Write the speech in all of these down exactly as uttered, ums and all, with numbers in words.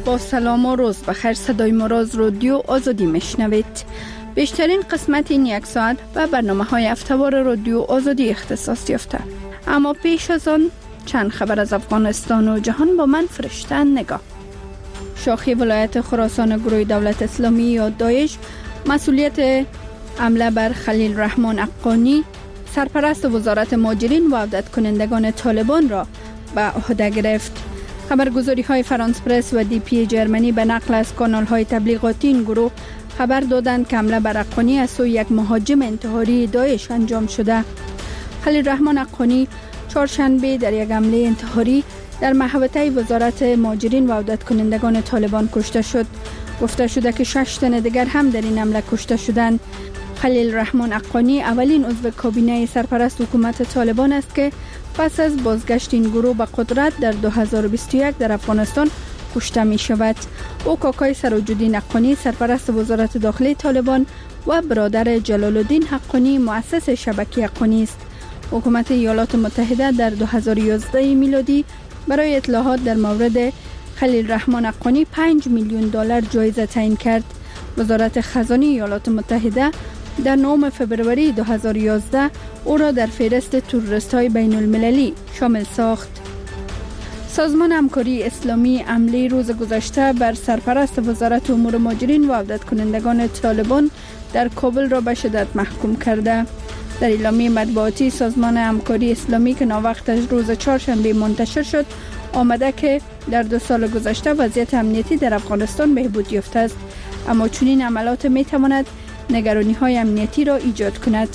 با سلام و روز بخیر. صدای مراز رادیو آزادی میشنوید. بیشترین قسمت این یک ساعت و برنامه های هفته‌وار رادیو آزادی اختصاص یافته. اما پیش از آن چند خبر از افغانستان و جهان با من فرشته نگاه. شاخه ولایت خراسان گروه دولت اسلامی یا داعش مسئولیت حمله بر خلیل رحمان حقانی سرپرست وزارت مهاجرین و عودت کنندگان طالبان را به عهده گرفت. خبرگزاری های فرانس پرس و دی پی جرمنی به نقل از کانال های تبلیغاتی این گروه خبر دادند که حمله بر حقانی از سوی یک مهاجم انتحاری داعش انجام شده. خلیل رحمان حقانی چهارشنبه در یک حمله انتحاری در محوطه وزارت مهاجرین و عودت کنندگان طالبان کشته شد. گفته شده که شش تن دیگر هم در این حمله کشته شدند. خلیل رحمان حقانی اولین عضو کابینه سرپرست حکومت طالبان است که پس از بازگشت این گروه به قدرت در دو هزار و بیست و یک در افغانستان کشته می شود. او کاکای سراج‌الدین حقانی سرپرست وزارت داخلی طالبان و برادر جلال الدین حقانی مؤسس شبکه حقانی است. حکومت ایالات متحده در دو هزار و یازده میلادی برای اطلاعات در مورد خلیل رحمان حقانی پنج میلیون دلار جایزه تعیین کرد. وزارت خزانه ایالات متحده در نهم فوریه دو هزار و یازده او را در فهرست تروریست‌های بین المللی شامل ساخت. سازمان همکاری اسلامی حمله روز گذشته بر سرپرست وزارت امور مهاجرین و عودت کنندگان طالبان در کابل را به شدت محکوم کرده. در اعلامیه مطبوعاتی سازمان همکاری اسلامی که ناوقتش روز چهارشنبه منتشر شد آمده که در دو سال گذشته وضعیت امنیتی در افغانستان بهبود یافته است، اما چنین عملات می تواند نگرانی های امنیتی را ایجاد کند.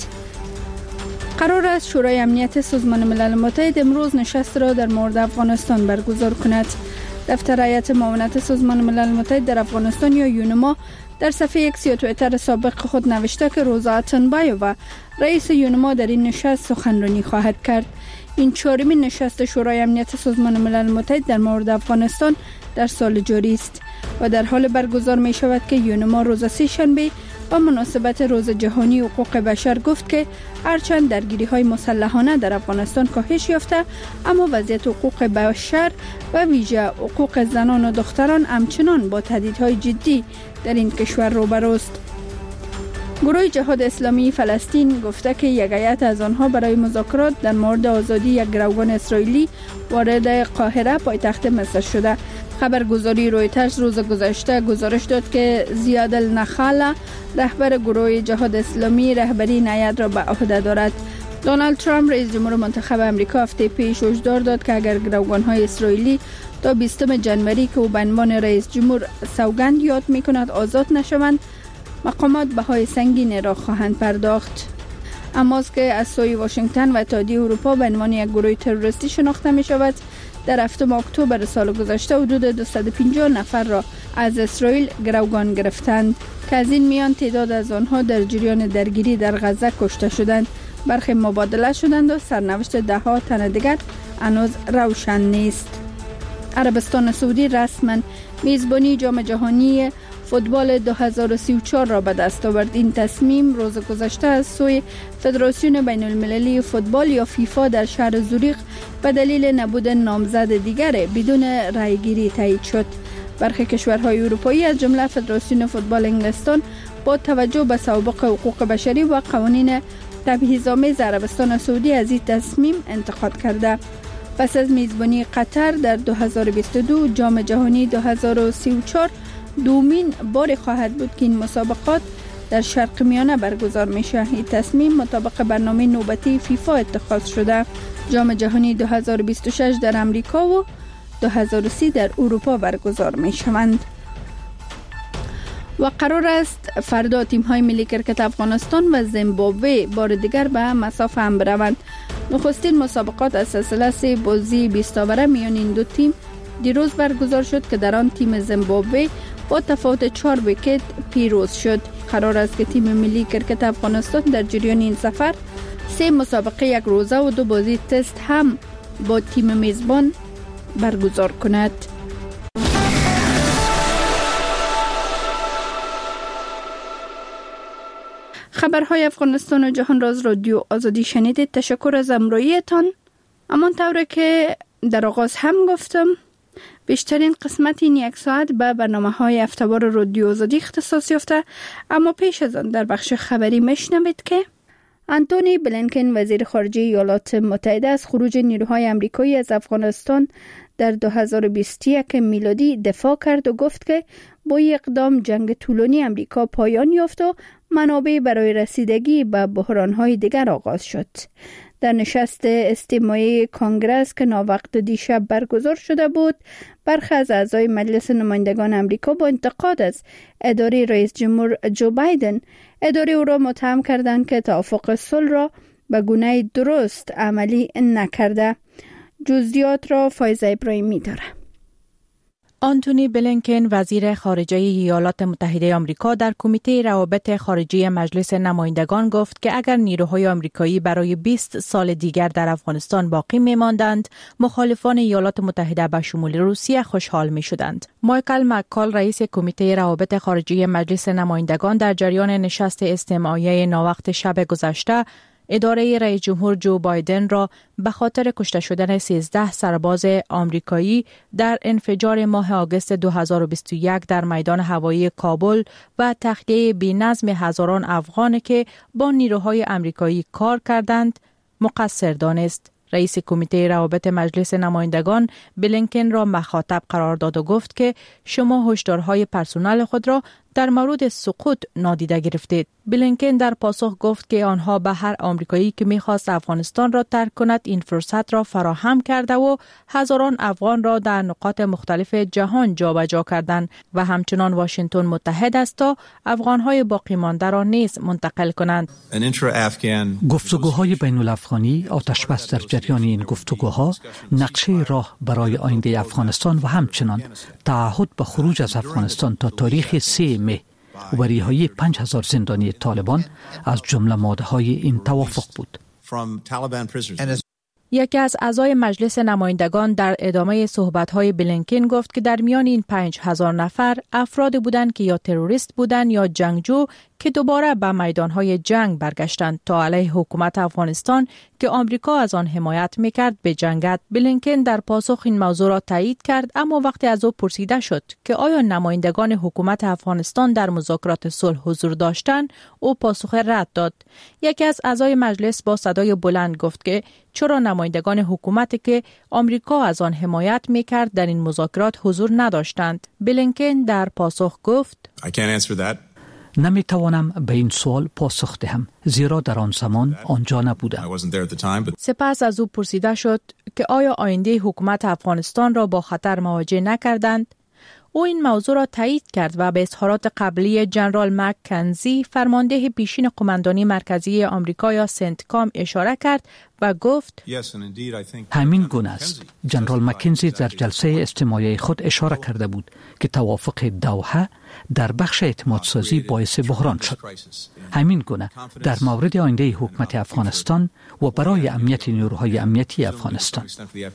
قرار است شورای امنیت سازمان ملل متحد امروز نشست را در مورد افغانستان برگزار کند. دفتر هیئت معاونت سازمان ملل متحد در افغانستان یا یونما در صفحه اکس یا توییتر سابق خود نوشته که روزا اتنبایووا رئیس یونما در این نشست سخنرانی خواهد کرد. این چهارمین نشست شورای امنیت سازمان ملل متحد در مورد افغانستان در سال جاری است و در حال برگزار می شود که یونما روز سه شنبه با مناسبت روز جهانی حقوق بشر گفت که هرچند درگیری های مسلحانه در افغانستان کاهش یافته، اما وضعیت حقوق بشر و ویژه حقوق زنان و دختران همچنان با تهدیدهای جدی در این کشور روبروست. گروه جهاد اسلامی فلسطین گفته که یک هیئت از آنها برای مذاکرات در مورد آزادی یک گروگان اسرائیلی وارد قاهره پایتخت مصر شده. خبرگزاری رویترز روز گذشته گزارش داد که زیاد النخاله رهبر گروه جهاد اسلامی رهبری این هیئت را به عهده دارد. دونالد ترامپ رئیس جمهور منتخب امریکا هفته پیش هشدار داد که اگر گروگان‌های اسرائیلی تا بیستم جنوری که او به عنوان رئیس جمهور سوگند یاد می‌کند آزاد نشوند، مقامات بهای سنگین را خواهند پرداخت. اما که از سوی واشنگتن و اتحادیه اروپا به عنوان یک گروه تروریستی شناخته می شود، در هفتم اکتبر سال گذشته حدود دویست و پنجاه نفر را از اسرائیل گروگان گرفتند که از این میان تعداد از آنها در جریان درگیری در غزه کشته شدند. برخی مبادله شدند و سرنوشت ده ها تن دیگر هنوز روشن نیست. عربستان سعودی رسما میزبانی جام جهانی فوتبال دو هزار و سی و چهار را به دست آورد. این تصمیم روز گذشته از سوی فدراسیون بین المللی فوتبال یا فیفا در شهر زوریخ به دلیل نبود نامزد دیگر بدون رأیگیری تایید شد. برخی کشورهای اروپایی از جمله فدراسیون فوتبال انگلستان با توجه به سوابق حقوق بشری و قوانین تبعیض‌آمیز عربستان سعودی از این تصمیم انتقاد کرده. پس از میزبانی قطر در دو هزار و بیست و دو جام جهانی دو هزار و سی و چهار دومین بار خواهد بود که این مسابقات در شرق میانه برگزار میشه. این تصمیم مطابق برنامه نوبتی فیفا اتخاذ شده. جام جهانی دو هزار و بیست و شش در امریکا و دو هزار و سی در اروپا برگزار میشوند. و قرار است فردا تیم های ملی کرکت افغانستان و زیمبابوه بار دیگر به مساف هم بروند. نخستین مسابقات از سلسله سه بازی بیست اوره میان این دو تیم دیروز برگزار شد که در آن تیم زیمبابوه با تفاوت چهار ویکت پیروز شد. قرار است که تیم ملی کرکت افغانستان در جریان این سفر سه مسابقه یک روزه و دو بازی تست هم با تیم میزبان برگزار کند. خبرهای افغانستان و جهان را از رادیو آزادی شنیدید. تشکر از همراهیتان. همان طوری که در آغاز هم گفتم بیشترین قسمت این یک ساعت به برنامه‌های هفته‌وار رادیو آزادی اختصاص یافته، اما پیش از آن در بخش خبری میشنوید که آنتونی بلینکن وزیر خارجه ایالات متحده از خروج نیروهای آمریکایی از افغانستان در دو هزار و بیست و یک میلادی دفاع کرد و گفت که با این اقدام جنگ طولانی آمریکا پایان یافت و منابع برای رسیدگی به بحران‌های دیگر آغاز شد. در نشست استماعی کانگرس که ناوقت دیشب برگزار شده بود، برخی از اعضای مجلس نمایندگان آمریکا با انتقاد از اداره رئیس جمهور جو بایدن اداره او را متهم کردند که توافق صلح را به گونه درست عملی نکرده. جزئیات را فایزه ابراهیمی داره. آنتونی بلینکن وزیر خارجه ایالات متحده آمریکا در کمیته روابط خارجی مجلس نمایندگان گفت که اگر نیروهای آمریکایی برای بیست سال دیگر در افغانستان باقی می‌ماندند، مخالفان ایالات متحده به شمول روسیه خوشحال می‌شدند. مایکل مککال رئیس کمیته روابط خارجی مجلس نمایندگان در جریان نشست استماعی ناوقت شب گذشته اداره رئیس جمهور جو بایدن را به خاطر کشته شدن سیزده سرباز آمریکایی در انفجار ماه آگوست دو هزار و بیست و یک در میدان هوایی کابل و تخلیه بی‌نظم هزاران افغان که با نیروهای آمریکایی کار کردند مقصر دانست. رئیس کمیته روابط مجلس نمایندگان بلینکن را مخاطب قرار داد و گفت که شما هشدارهای پرسنل خود را در مورد سقوط نادیده گرفتید. بلینکن در پاسخ گفت که آنها به هر آمریکایی که می‌خواست افغانستان را ترک کند این فرصت را فراهم کرده و هزاران افغان را در نقاط مختلف جهان جابجا کردند و همچنان واشنگتن متحد است تا افغان‌های باقی مانده را نیز منتقل کنند. گفتگوهای بین الافغانی آتش‌بس در جریان این گفتگوها نقشه راه برای آینده افغانستان و همچنان تعهد به خروج از افغانستان تا تاریخ سه مه و رهایی پنج هزار زندانی طالبان از جمله ماده‌های این توافق بود. یکی از اعضای مجلس نمایندگان در ادامه صحبت‌های بلینکن گفت که در میان این پنج هزار نفر افرادی بودند که یا تروریست بودند یا جنگجو که دوباره به میدان‌های جنگ برگشتند تا علیه حکومت افغانستان که آمریکا از آن حمایت می‌کرد بجنگد. بلینکن در پاسخ این موضوع را تایید کرد، اما وقتی از او پرسیده شد که آیا نمایندگان حکومت افغانستان در مذاکرات صلح حضور داشتند، او پاسخ رد داد. یکی از اعضای مجلس با صدای بلند گفت که چرا نمایندگان حکومتی که آمریکا از آن حمایت می‌کرد در این مذاکرات حضور نداشتند. بلینکن در پاسخ گفت I can't answer that. نمیتوانم به این سوال پاسخ دهم زیرا در آن زمان آنجا نبودم. سپس از او پرسیده شد که آیا آینده حکومت افغانستان را با خطر مواجه نکردند؟ او این موضوع را تایید کرد و به اظهارات قبلی جنرال مکنزی فرمانده پیشین قماندانی مرکزی آمریکا یا سنتکام اشاره کرد و گفت همین گونه است. جنرال مکنزی در جلسه استماعی خود اشاره کرده بود که توافق دوحه در بخش اعتمادسازی باعث بحران شد. همین گونه در مورد آینده حکومت افغانستان و برای امنیت نیروهای امنیتی افغانستان.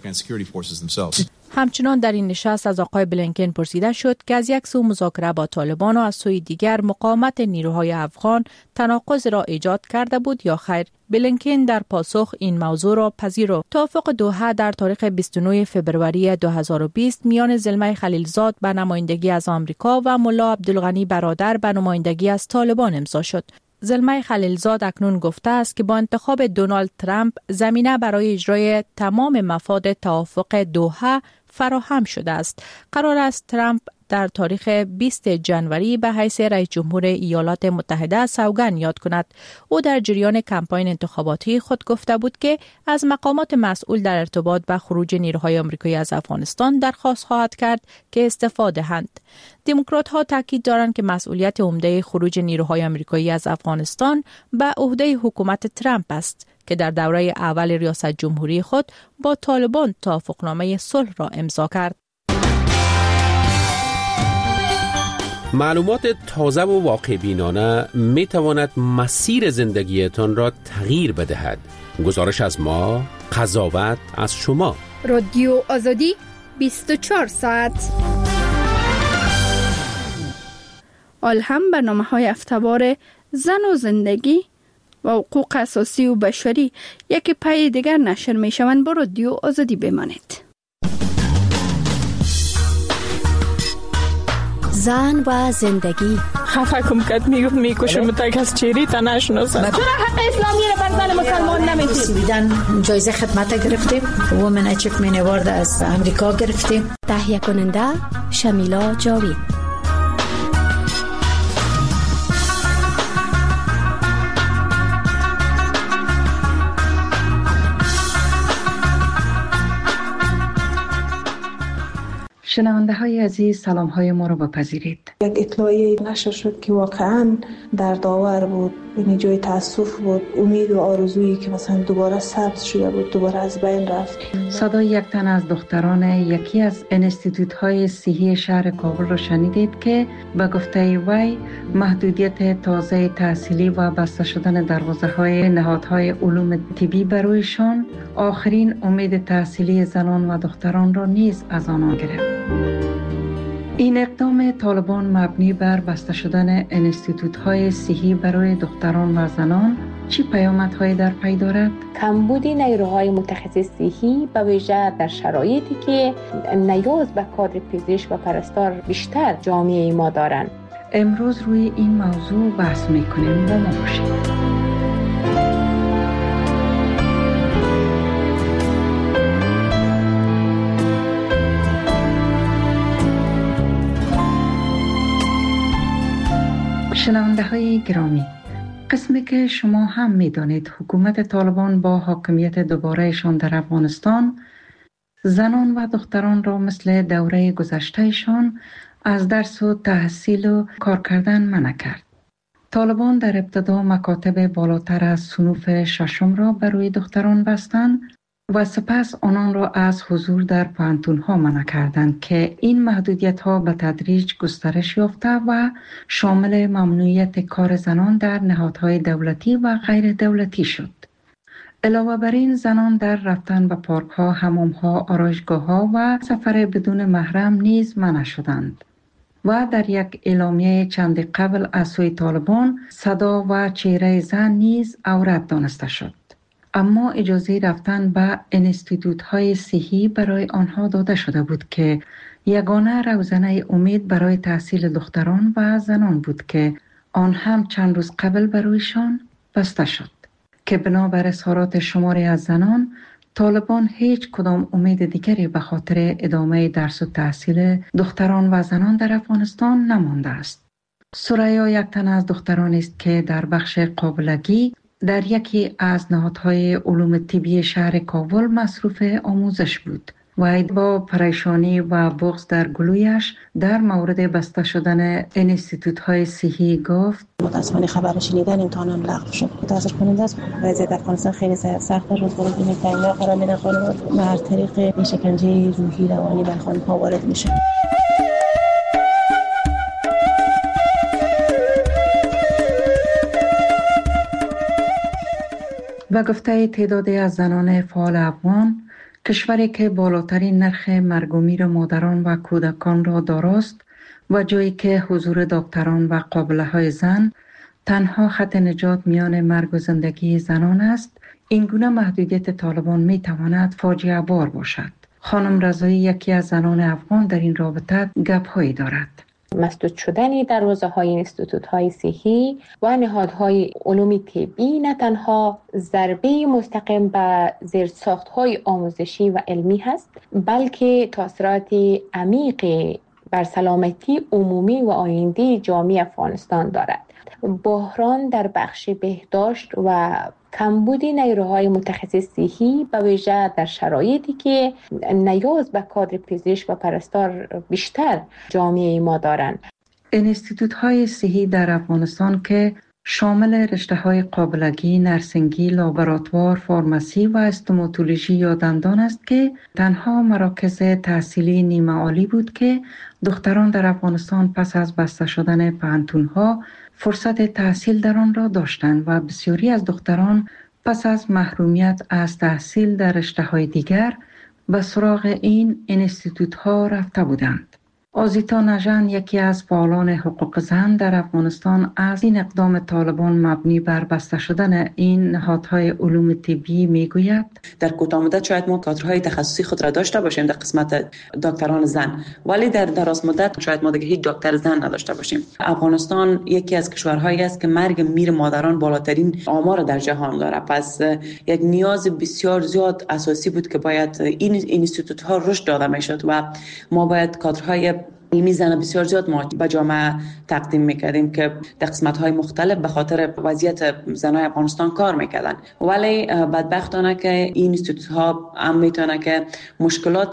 همچنان در این نشست از آقای بلینکن پرسیده شد که از یک سو مذاکره با طالبان و از سوی دیگر مقاومت نیروهای افغان تناقض را ایجاد کرده بود یا خیر. بلینکن در پاسخ این موضوع را پذیرفت. توافق دوحه در تاریخ بیست و نه فوریه دو هزار و بیست میان زلمه خلیلزاد به نمایندگی از آمریکا و ملا عبدالغنی برادر به نمایندگی از طالبان امضا شد. زلمه خلیلزاد اکنون گفته است که با انتخاب دونالد ترامپ زمینه برای اجرای تمام مفاد توافق دوحه فراهم شده است. قرار است ترامپ در تاریخ بیست جنوری به حیث رئیس جمهور ایالات متحده سوگند یاد کند. او در جریان کمپاین انتخاباتی خود گفته بود که از مقامات مسئول در ارتباط با خروج نیروهای آمریکایی از افغانستان درخواست خواهد کرد که استعفا دهند. دموکرات‌ها تاکید دارند که مسئولیت عمده خروج نیروهای آمریکایی از افغانستان به عهده حکومت ترامپ است که در دوره اول ریاست جمهوری خود با طالبان توافقنامه صلح را امضا کرد. معلومات تازه و واقع بینانه می تواند مسیر زندگیتان را تغییر بدهد. گزارش از ما، قضاوت از شما. رادیو آزادی بیست و چهار ساعت. آلهم برنامه‌های هفته‌وار زن و زندگی و حقوق اساسی و بشری یکی پای دیگر نشر می شوند. با رادیو آزادی بمانید. زن و زندگی. خفه کم کت میگفت میکشم تا کس چیری تا نشناسم. چرا حق اسلامی رو بر زن مسلمان نمیدید؟ دیدن جایزه خدمت گرفتیم. وومن اچیومنت اوارد از امریکا گرفتیم. تهیه کننده شمیلا جاوید. شنونده های عزیز، سلام های ما رو بپذیرید. یک اطلاعیه نشر شد که واقعا در داور بود، این جای تاسف بود، امید و آرزویی که مثلا دوباره سبز شده بود، دوباره از بین رفت. صدای یک تن از دختران یکی از انستیتوت های صحی شهر کابل را شنیدید که به گفته وی محدودیت تازه تحصیلی و بسته شدن دروازه های نهادهای علوم طبی برویشان آخرین امید تحصیلی زنان و دختران را نیز از آنان گرفت. این اقدام طالبان مبنی بر بسته شدن انستیتوت‌های صحی برای دختران و زنان چی پیامدهایی در پی دارد؟ کمبود نیروهای متخصص صحی به ویژه در شرایطی که نیاز به کادر پزشک و پرستار بیشتر جامعه ما دارند. امروز روی این موضوع بحث می‌کنیم. با ما باشید. شنونده های گرامی، قسمی که شما هم می دانید حکومت طالبان با حاکمیت دوبارهشان در افغانستان زنان و دختران را مثل دوره گذشتهشان از درس و تحصیل و کار کردن منع کرد. طالبان در ابتدا مکاتب بالاتر از صنوف ششم را برای دختران بستند و سپس آنان را از حضور در پوهنتون‌ها منع کردند که این محدودیت‌ها به تدریج گسترش یافته و شامل ممنوعیت کار زنان در نهادهای دولتی و غیر دولتی شد. علاوه بر این زنان در رفتن به پارک‌ها، حمام‌ها، آرایشگاه‌ها و سفر بدون محرم نیز منع شدند. و در یک اعلامیه چند قبل از سوی طالبان صدا و چهره زن نیز عورت دانسته شد. اما اجازه رفتن به انستیتوت‌های صحی برای آنها داده شده بود که یگانه روزنه امید برای تحصیل دختران و زنان بود که آن هم چند روز قبل برایشان بسته شد که بنابر اظهارات شماری از زنان طالبان هیچ کدام امید دیگری به خاطر ادامه درس و تحصیل دختران و زنان در افغانستان نمانده است. سریا یک تن از دختران است که در بخش قابلگی در یکی از نهادهای علوم طبی شهر کابل مصروف آموزش بود و با پریشانی و بغض در گلویش در مورد بسته شدن انستیتوت‌های صحی گفت: متاسفانه خبر شنیدن امتحانم لغو شد. متاسف کننده است. وضعیت افغانستان خیلی سخت است. روزگار این تنگنا قرار میدن خانم و هر طریق این شکنجه روحی روانی بر خانم‌ها وارد میشه. و گفته تعدادی از زنان فعال افغان، کشوری که بالاترین نرخ مرگ و میر مادران و کودکان را داراست و جایی که حضور دکتران و قابله‌های زن تنها خط نجات میان مرگ و زندگی زنان است، این گونه محدودیت طالبان می تواند فاجعه بار باشد. خانم رضایی یکی از زنان افغان در این رابطه گپ‌هایی دارد. مسدود شدن دروازه های انستیتوت های صحی و نهادهای علوم طبی نه تنها ضربه مستقیم به زیرساخت های آموزشی و علمی هست، بلکه تاثیرات عمیق بر سلامتی عمومی و آینده جامعه افغانستان دارد. بحران در بخش بهداشت و کمبود نیروهای متخصص صحی به ویژه در شرایطی که نیاز به کادر پزشک و پرستار بیشتر جامعه ما دارند. انستیتوت‌های صحی در افغانستان که شامل رشته‌های قابلگی، نرسنگی، لابراتوار، فارماسی و استوماتولوژی یا دندان است که تنها مراکز تحصیلی نیمه عالی بود که دختران در افغانستان پس از بسته شدن پوهنتون‌ها فرصت تحصیل در آن را داشتند و بسیاری از دختران پس از محرومیت از تحصیل در رشته‌های دیگر به سراغ این انستیتوت‌ها رفته بودند. آزیتا نژن، یکی از فعالان حقوق زن در افغانستان، از این اقدام طالبان مبنی بر بسته شدن این نهادهای علوم طبی میگوید: در کوتاه مدت شاید ما کادرهای تخصصی خود را داشته باشیم در قسمت دکتران زن، ولی در دراز مدت شاید ما دیگه هیچ دکتر زن نداشته باشیم. افغانستان یکی از کشورهایی است که مرگ میر مادران بالاترین آمار در جهان داره، پس یک نیاز بسیار زیاد اساسی بود که باید این اینستیتوت ها رشد داده میشد و ما باید کادرهای علمی زن بسیار زیاد ما به جامعه تقدیم میکردیم که در قسمت‌های مختلف به خاطر وضعیت زنای افغانستان کار میکردن. ولی بدبختانه که این اینستیتوت‌ها هم میتونه که مشکلات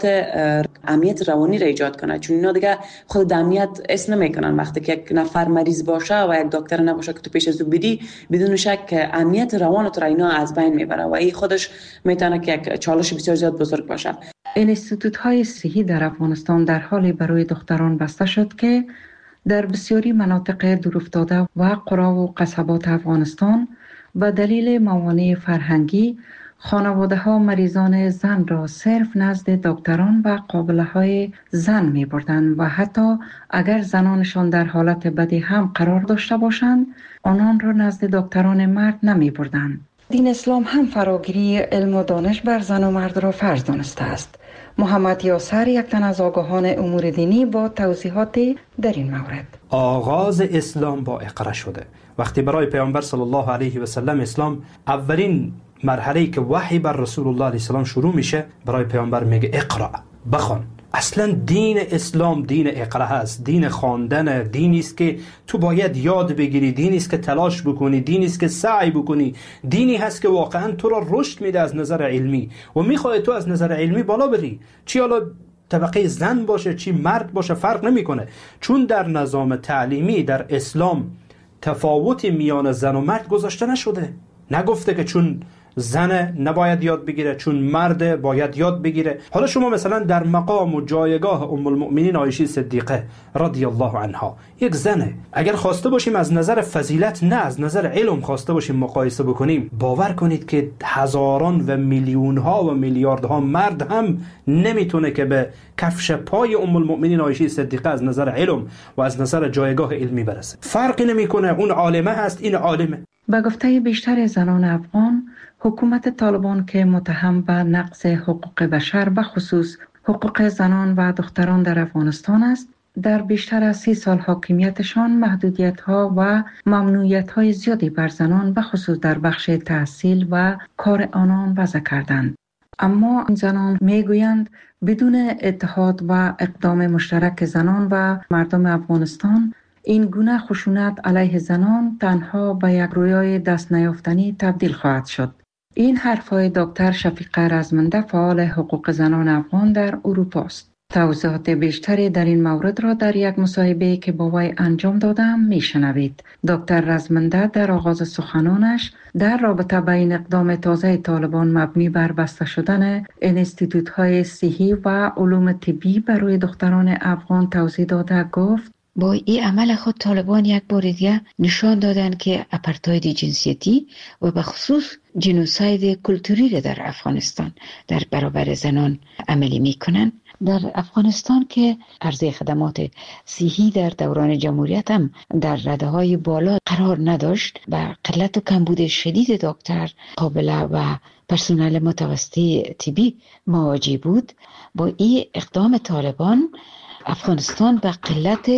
امنیت روانی را ایجاد کنه، چون اینا دیگه خود امنیت اسم نمیکنن. وقتی که یک نفر مریض باشه و یک دکتر نباشه که تو پیش از او بدی، بدون شک امنیت روانت را اینا از بین میبره و این خودش میتونه که یک چالش بسیار زیاد بزرگ باشه. اینستیتوت های صحی در افغانستان در حالی برای دختران بسته شد که در بسیاری مناطق دورافتاده و قرى و قصبات افغانستان به دلیل موانع فرهنگی خانواده ها مریضان زن را صرف نزد دکتران و قابله های زن می بردند و حتی اگر زنانشان در حالت بدی هم قرار داشته باشند، آنان را نزد دکتران مرد نمی بردند. دین اسلام هم فراگیری علم و دانش بر زن و مرد را فرض دانسته است. محمد یاسر، یک تن از آگاهان امور دینی، با توضیحات در این مورد: آغاز اسلام با اقرا شده. وقتی برای پیامبر صلی الله علیه و سلم اسلام اولین مرحله‌ای که وحی بر رسول الله علیه السلام شروع میشه، برای پیامبر میگه اقرا، بخوان. اصلا دین اسلام دین اقرا هست، دین خواندن، دینی است که تو باید یاد بگیری، دینی است که تلاش بکنی، دینی است که سعی بکنی، دینی هست که واقعا تو را رشد میده از نظر علمی و میخواد تو از نظر علمی بالا بری، چی حالا طبقه زن باشه چی مرد باشه فرق نمیکنه، چون در نظام تعلیمی در اسلام تفاوتی میان زن و مرد گذاشته نشده. نگفته که چون زن نباید یاد بگیره چون مرد باید یاد بگیره. حالا شما مثلا در مقام و جایگاه ام المؤمنین عایشه صدیقه رضی الله عنها، یک زنه، اگر خواسته باشیم از نظر فضیلت نه از نظر علم خواسته باشیم مقایسه بکنیم، باور کنید که هزاران و میلیون ها و میلیاردها مرد هم نمیتونه که به کفش پای ام المؤمنین عایشه صدیقه از نظر علم و از نظر جایگاه علمی برسه. فرقی نمیکنه، اون عالمه هست این عالمه. به گفته بیشتر زنان افغان، حکومت طالبان که متهم به نقض حقوق بشر به خصوص حقوق زنان و دختران در افغانستان است، در بیشتر از سی سال حاکمیتشان محدودیت‌ها و ممنوعیت‌های زیادی بر زنان به خصوص در بخش تحصیل و کار آنان وضع کردند. اما این زنان میگویند بدون اتحاد و اقدام مشترک زنان و مردم افغانستان، این گونه خشونت علیه زنان تنها به یک رویای دست نیافتنی تبدیل خواهد شد. این حرفهای دکتر شفیقه رزمنده، فعال حقوق زنان افغان در اروپا است. توضیحات بیشتری در این مورد را در یک مصاحبه که با وی انجام دادم میشنوید. دکتر رزمنده در آغاز سخنانش در رابطه با این اقدام تازه طالبان مبنی بر بسته شدن انستیتوت‌های صحی و علوم طبی برای دختران افغان توضیح داده گفت: با این عمل خود طالبان یک بار دیگه نشان دادن که اپارتاید جنسیتی و به خصوص جنوساید کلتوری را در افغانستان در برابر زنان عملی میکنن. در افغانستان که عرضه خدمات صحی در دوران جمهوریت هم در رده های بالا قرار نداشت و قلت و کمبود شدید دکتر، قابله و پرسنل متوسطی طبی مواجه بود، با این اقدام طالبان افغانستان به قلت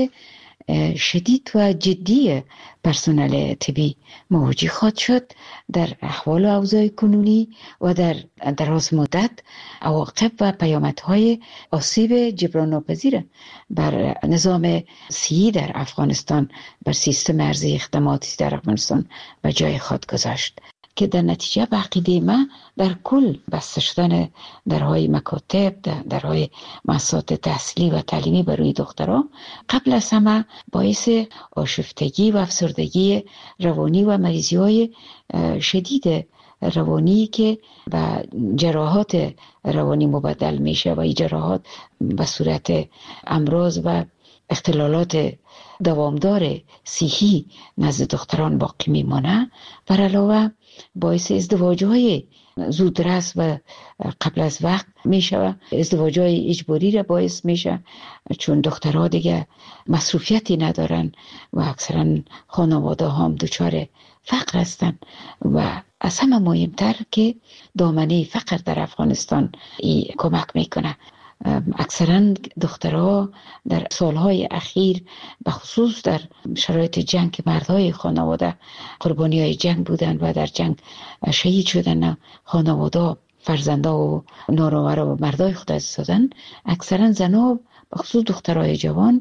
شدید و جدی پرسنل طبی مواجه خواهد شد. در احوال و اوضاع کنونی و در دراز مدت عواقب و پیامدهای آسیب جبران ناپذیر بر نظام صحی در افغانستان، بر سیستم ارزی خدماتی در افغانستان به جای خود گذاشت که در نتیجه به عقیده من در کل بسته شدن درهای مکاتب، درهای مؤسسات تحصیلی و تعلیمی برای دختران قبل از همه باعث آشفتگی و افسردگی روانی و مریضی های شدید روانی که به جراحات روانی مبدل میشه و این جراحات به صورت امراض و اختلالات دوامدار صحی نزد دختران باقی میمانه. بر علاوه باعث ازدواج‌های زودرس و قبل از وقت میشه. ازدواجای اجباری را باعث میشه، چون دخترها دیگه مصروفیتی ندارن و اکثرا خانواده هم دچار فقر هستن. و از همه مهمتر که دامنه فقر در افغانستان ای کمک میکنه. اکثرا دخترها در سالهای اخیر به خصوص در شرایط جنگ که مردهای خانواده قربانی های جنگ بودن و در جنگ شهید شدن، خانواده فرزنده و نانوره و مردای خود از دادن، اکثرا زنها به خصوص دخترهای جوان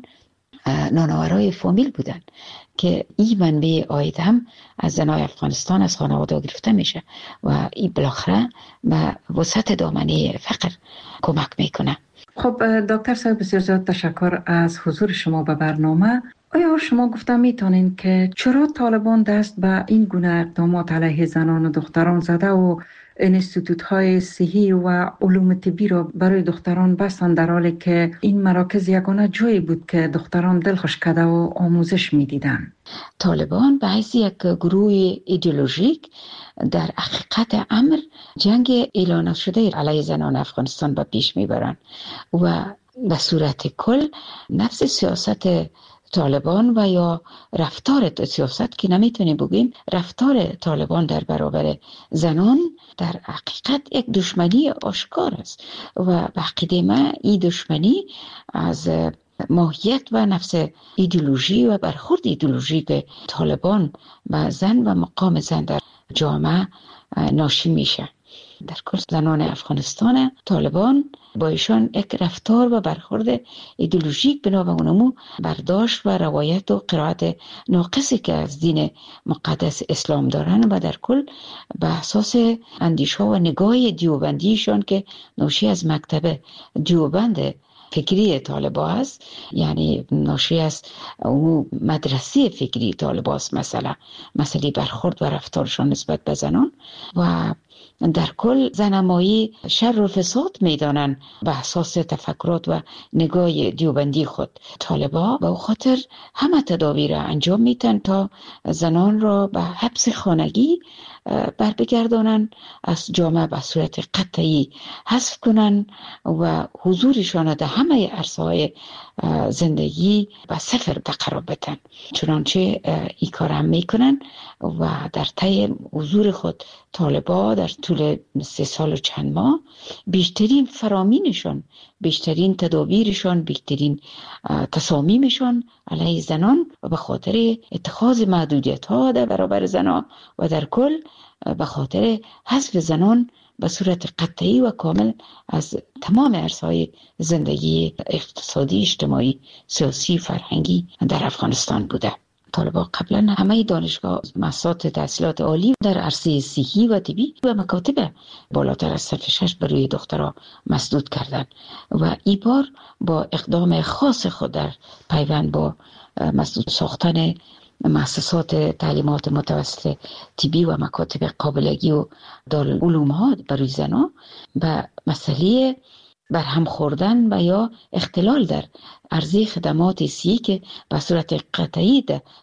نانوارای فامیل بودن که این منبع عاید هم از زنای افغانستان از خانواده گرفته میشه و این بالاخره به وسط دامنه فقر کمک میکنه. خب دکتر صاحب، بسیار زیاد تشکر از حضور شما به برنامه. آیا شما گفته میتونین که چرا طالبان دست به این گونه اقدامات علیه زنان و دختران زده و انستیتوت های صحی و علوم طبی را برای دختران بستند، در حالی که این مراکز یگانه جایی بود که دختران دلخوش کرده و آموزش میدیدن؟ طالبان به حیث یک گروه ایدئولوژیک در حقیقت امر جنگ اعلان شده علیه زنان افغانستان به پیش میبرند و به صورت کل نفس سیاست طالبان و یا رفتار سیاست که نمیتونیم بگیم رفتار طالبان در برابر زنان در حقیقت یک دشمنی آشکار است و به عقیده من این دشمنی از ماهیت و نفس ایدئولوژی و برخورد ایدئولوژی که طالبان و زن و مقام زن در جامعه ناشی میشه. در کل زنان افغانستان طالبان با ایشان یک رفتار و برخورد ایدئولوژیک بنا به اونمو برداشت و روایت و قرائت ناقصی که از دین مقدس اسلام دارن و در کل به اساس اندیشه و نگاه دیوبندیشان که ناشی از مکتب دیوبند فکری طالبا است، یعنی ناشی از او مدرسه فکری طالبا است، مثلا مسئله برخورد و رفتارشان نسبت به زنان و در کل زنمایی شر و فساد میدانن به اساس تفکرات و نگاه دیوبندی خود. طالبا به خاطر همه تدابیر انجام میتن تا زنان را به حبس خانگی بر بگردانن، از جامعه به صورت قطعی حذف کنن و حضورشان در همه عرصه‌های زندگی به صفر تقرار بدن. چنانچه این کار هم میکنن و در طی حضور خود طالبا در طول سه سال و چند ماه بیشترین فرامینشان، بیشترین تدابیرشان، بیشترین تصامیمشان علیه زنان و به خاطر اتخاذ محدودیت ها در برابر زنان و در کل به خاطر حذف زنان به صورت قطعی و کامل از تمام عرصه‌های زندگی اقتصادی، اجتماعی، سیاسی، فرهنگی در افغانستان بوده. طالبان قبلا همه دانشگاه مؤسسات تحصیلات عالی در عرصه صحی و طبی و مکاتب بالاتر از صف شش برای دخترها مسدود کردند و این بار با اقدام خاص خود در پیوند با مسدود ساختن مؤسسات تعلیمات متوسط طبی و مکاتب قابلگی و دارالعلوم ها برای زنان به مسئله برهم خوردن و یا اختلال در عرضه خدمات صحی که به صورت قطعی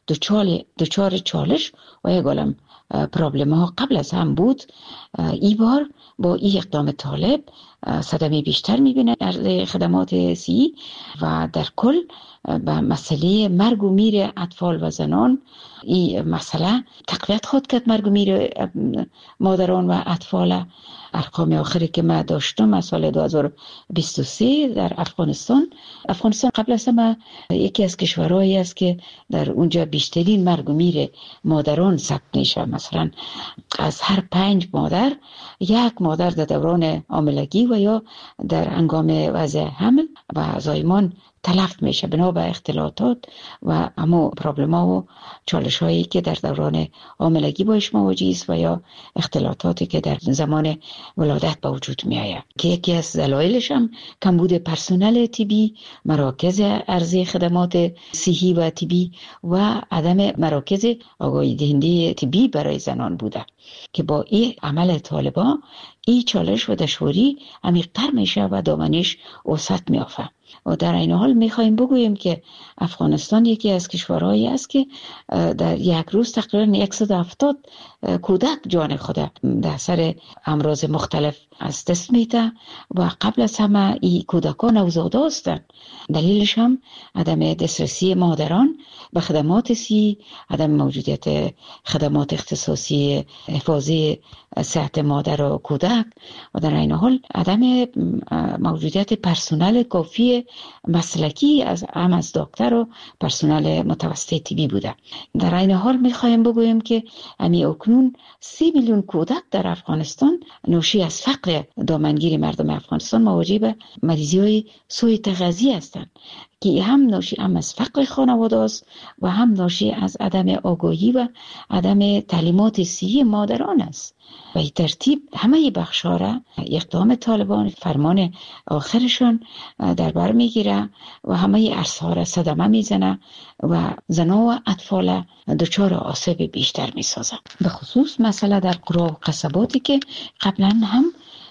دچار چالش و یک عالم پرابلم ها قبل از هم بود، این بار با این اقدام طالب صدمه بیشتر میبینه عرضه خدمات صحی و در کل به مسئله مرگ و میر اطفال و زنان این مسئله تقویت خود کرد. مرگ و میر مادران و اطفال ارقام آخری که من داشتم از سال دو هزار و بیست و سه در افغانستان افغانستان قبل از همه یکی از کشورهایی است که در اونجا بیشترین مرگ و میر مادران ثبت میشه. مثلا از هر پنج مادر یک مادر در دوران حاملگی و یا در هنگام وضع حمل و زایمان تلف میشه بنا به اختلاطات و همو پرابلم ها و چالش هایی که در دوران حاملگی باش مواجه است و یا اختلاطاتی که در زمان ولادت به وجود می آید که یکی از دلایلش هم کمبود پرسنل طبی، مراکز عرضه خدمات صحی و طبی و عدم مراکز آگاهی دهنده طبی برای زنان بوده که با این عمل طالبان این چالش و دشواری عمیق‌تر میشه و دامنش وسعت میافته. و در این حال میخوایم بگوییم که افغانستان یکی از کشورهایی است که در یک روز تقریبا صد و هفتاد کودک جان خود در اثر امراض مختلف از دست میده و قبل از همه این کودکان نوزاده هستند. دلیلش هم عدم دسترسی مادران به خدمات صحی، عدم موجودیت خدمات اختصاصی حفاظی صحت مادر و کودک و در این حال عدم موجودیت پرسنل کافی مسلکی از هم از دکتر و پرسنل متوسط طبی بوده. در این حال میخوایم بگوییم که امی اکنون سی میلیون کودک در افغانستان ناشی از فقر دامنگیر مردم افغانستان مواجه به مریضی های سوء تغذیه هستند که هم ناشی هم از فقر خانواده است و هم ناشی از عدم آگاهی و عدم تعلیمات صحی مادران است. و این ترتیب همه بخش‌ها را اقدام طالبان فرمان آخرشان در بر میگیره و همه عرصه‌ها را صدمه میزنه و زنان و اطفال دچار آسیب بیشتر میسازه. به خصوص مسئله در قرى و قصباتی که قبلا هم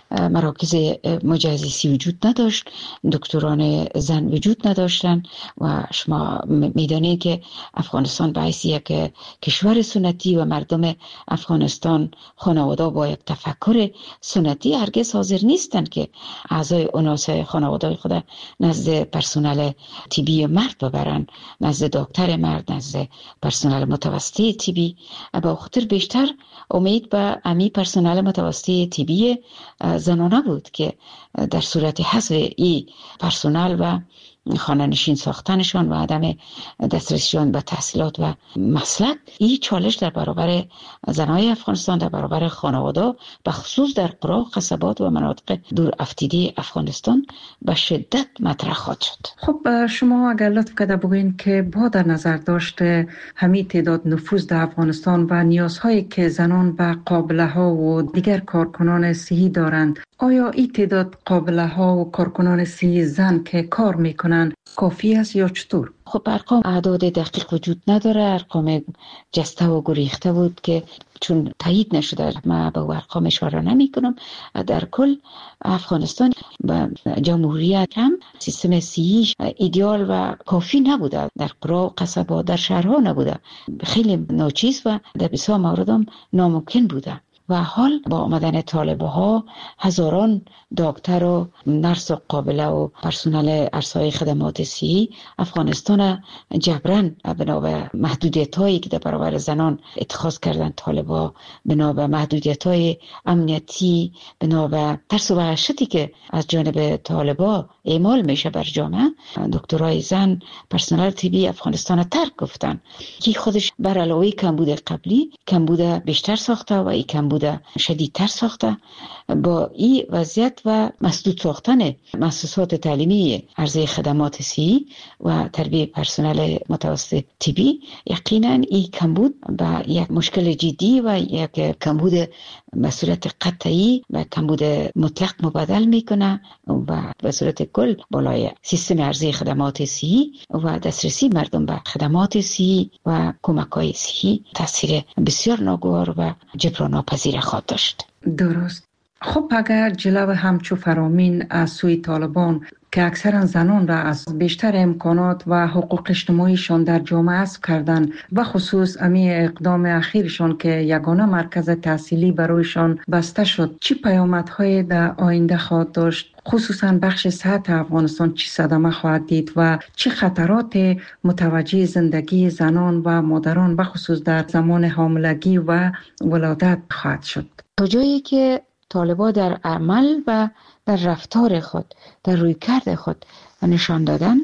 مراکز مجهزی وجود نداشت، دکتران زن وجود نداشتن و شما میدانید که افغانستان به حیث یک کشور سنتی و مردم افغانستان خانواده با یک تفکر سنتی هرگز حاضر نیستند که اعضای اناسه خانواده خود نزد پرسنل طبی مرد ببرن، نزد دکتر مرد، نزد پرسنل متوسطه طبی. با خاطر بیشتر امید به امی پرسنل متوسطه طبی زنانه بود که در صورت حذف ای پرسنل و خانه نشین ساختنشان و عدم دسترسیشان به تحصیلات و مسلک، این چالش در برابر زنای افغانستان، در برابر خانواده به خصوص در قرى و قصبات و مناطق دور افتیده افغانستان به شدت مطرح خواهد شد. خب شما اگر لطف کرده بگوین که با در نظر داشته همین تعداد نفوذ در افغانستان و نیازهایی که زنان به قابله ها و دیگر کارکنان صحی دارند، آیا این تعداد قابله ها و کارکنان صحی زن که کار میکنن کافی است یا چطور؟ خب ارقام اعداد دقیق وجود نداره، ارقام جسته و گریخته بود که چون تایید نشده من به ارقام اشاره نمی کنم. در کل افغانستان و جمهوریت هم سیستم صحی ایدئال و کافی نبوده، در قرى و قصبات در شهرها نبوده، خیلی ناچیز و در بسیار مورد هم ناممکن بوده. و حال با آمدن طالبه ها هزاران دکتر و نرس و قابله و پرسنل عرصه‌های خدمات صحی افغانستان جبران بنا به محدودیت هایی که در برابر زنان اتخاذ کردن طالبه، بنا به محدودیت های امنیتی، بنا به ترس و وحشتی که از جانب طالبه اعمال میشه بر جامعه، دکترای زن پرسنل طبی افغانستان ترک گفتن که خودش بر علاوه کمبود قبلی کمبود بیشتر ساخته و این کمبود شدیدتر ساخته. با این وضعیت و مسدود ساختن مؤسسات تعلیمی عرضه خدمات صحی و تربیت پرسنل متوسط طبی، یقینا این کمبود به یک مشکل جدی و یک کمبود به صورت قطعی و کمبود مطلق مبادل میکنه و به صورت کل بالای سیستم عرضه خدمات صحی و دسترسی مردم به خدمات صحی و کمک‌های صحی تاثیر بسیار ناگوار و جبران ناپذیر خواهد داشت. درست. خب اگر جلو همچو فرامین از سوی طالبان که اکثرا زنان را از بیشتر امکانات و حقوق اجتماعیشان در جامعه حذف کردن و خصوص امی اقدام اخیرشان که یگانه مرکز تحصیلی برایشان بسته شد، چی پیامدهای در آینده خواهد داشت؟ خصوصا بخش صحت افغانستان چی صدمه خواهد دید و چه خطرات متوجه زندگی زنان و مادران به خصوص در زمان حاملگی و ولادت خواهد شد؟ تا جایی که طالبان در عمل و در رفتار خود، در رویکرد خود نشان دادن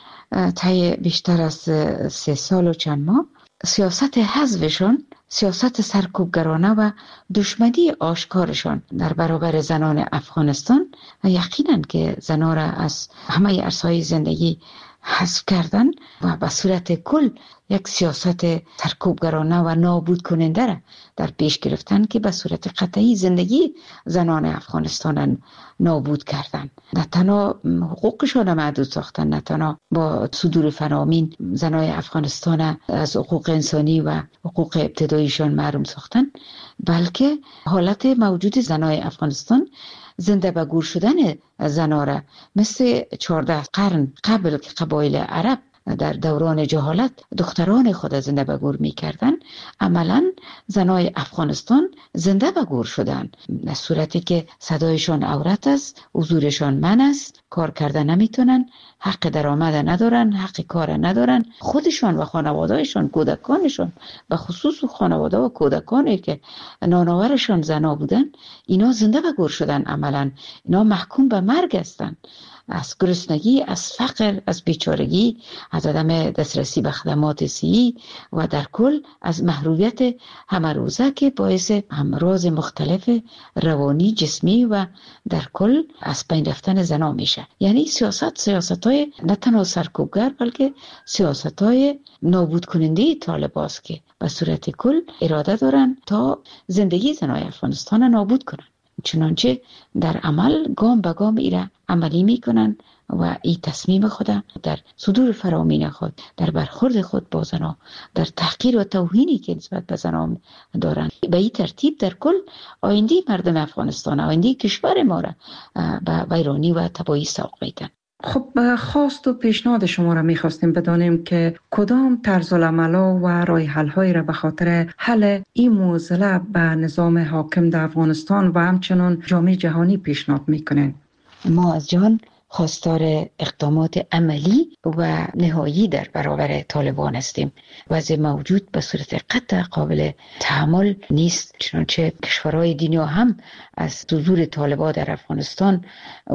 طی بیشتر از سه سال و چند ماه، سیاست حذفشان، سیاست سرکوبگرانه و دشمنی آشکارشان در برابر زنان افغانستان یقینا که زنان را از همه عرصه‌های زندگی حذف کردن و به صورت کل یک سیاست سرکوبگرانه و نابود کننده را در پیش گرفتن که به صورت قطعی زندگی زنان افغانستان نابود کردن. نه تنها حقوقشان محدود ساختن، نه تنها با صدور فرامین زنای افغانستان از حقوق انسانی و حقوق ابتداییشان محروم ساختن، بلکه حالت موجود زنای افغانستان زنده به گور شدن زنا را مثل چهارده قرن قبل که قبایل عرب در دوران جهالت دختران خود زنده به گور می کردن، عملا زنای افغانستان زنده به گور شدن، در صورتی که صدایشان عورت است، حضورشان من است، کار کرده نمیتونن، حق درآمد ندارن، حق کار ندارن. خودشان و خانوادهشان، کودکانشان، به خصوص خانواده و کودکانی که نانآورشان زنا بودن، اینا زنده به گور شدن. عملا اینا محکوم به مرگ هستند، از گرسنگی، از فقر، از بیچارگی، از عدم دسترسی به خدمات صحی و در کل از محرومیت همه روزه که باعث امراض مختلف روانی، جسمی و در کل از بین رفتن زنا میشه. یعنی سیاست سیاست‌های نه تنها سرکوبگر بلکه سیاست‌های نابود کننده طالباست که به صورت کل اراده دارن تا زندگی زنای افغانستان نابود کنن، چنانچه در عمل گام به گام ایره عملی میکنن و این تصمیم خود در صدور فرامین خود، در برخورد خود با زنا، در تحقیر و توهینی که نسبت به زنا دارن، به این ترتیب در کل آینده مردم افغانستان، آینده کشور ما را به ویرانی و تباهی سوق میدن. خب خواست و پیشنهاد شما را میخواستیم بدانیم که کدام طرز العمل‌ها و راه حل‌هایی را به خاطر حل این معضله به نظام حاکم در افغانستان و همچنان جامعه جهانی پیشنهاد میکنین؟ ما از جهان خواستار اقدامات عملی و نهایی در برابر طالبان هستیم. وضع موجود به صورت قطع قابل تحمل نیست، چنانچه کشورهای دنیا هم از حضور طالبان در افغانستان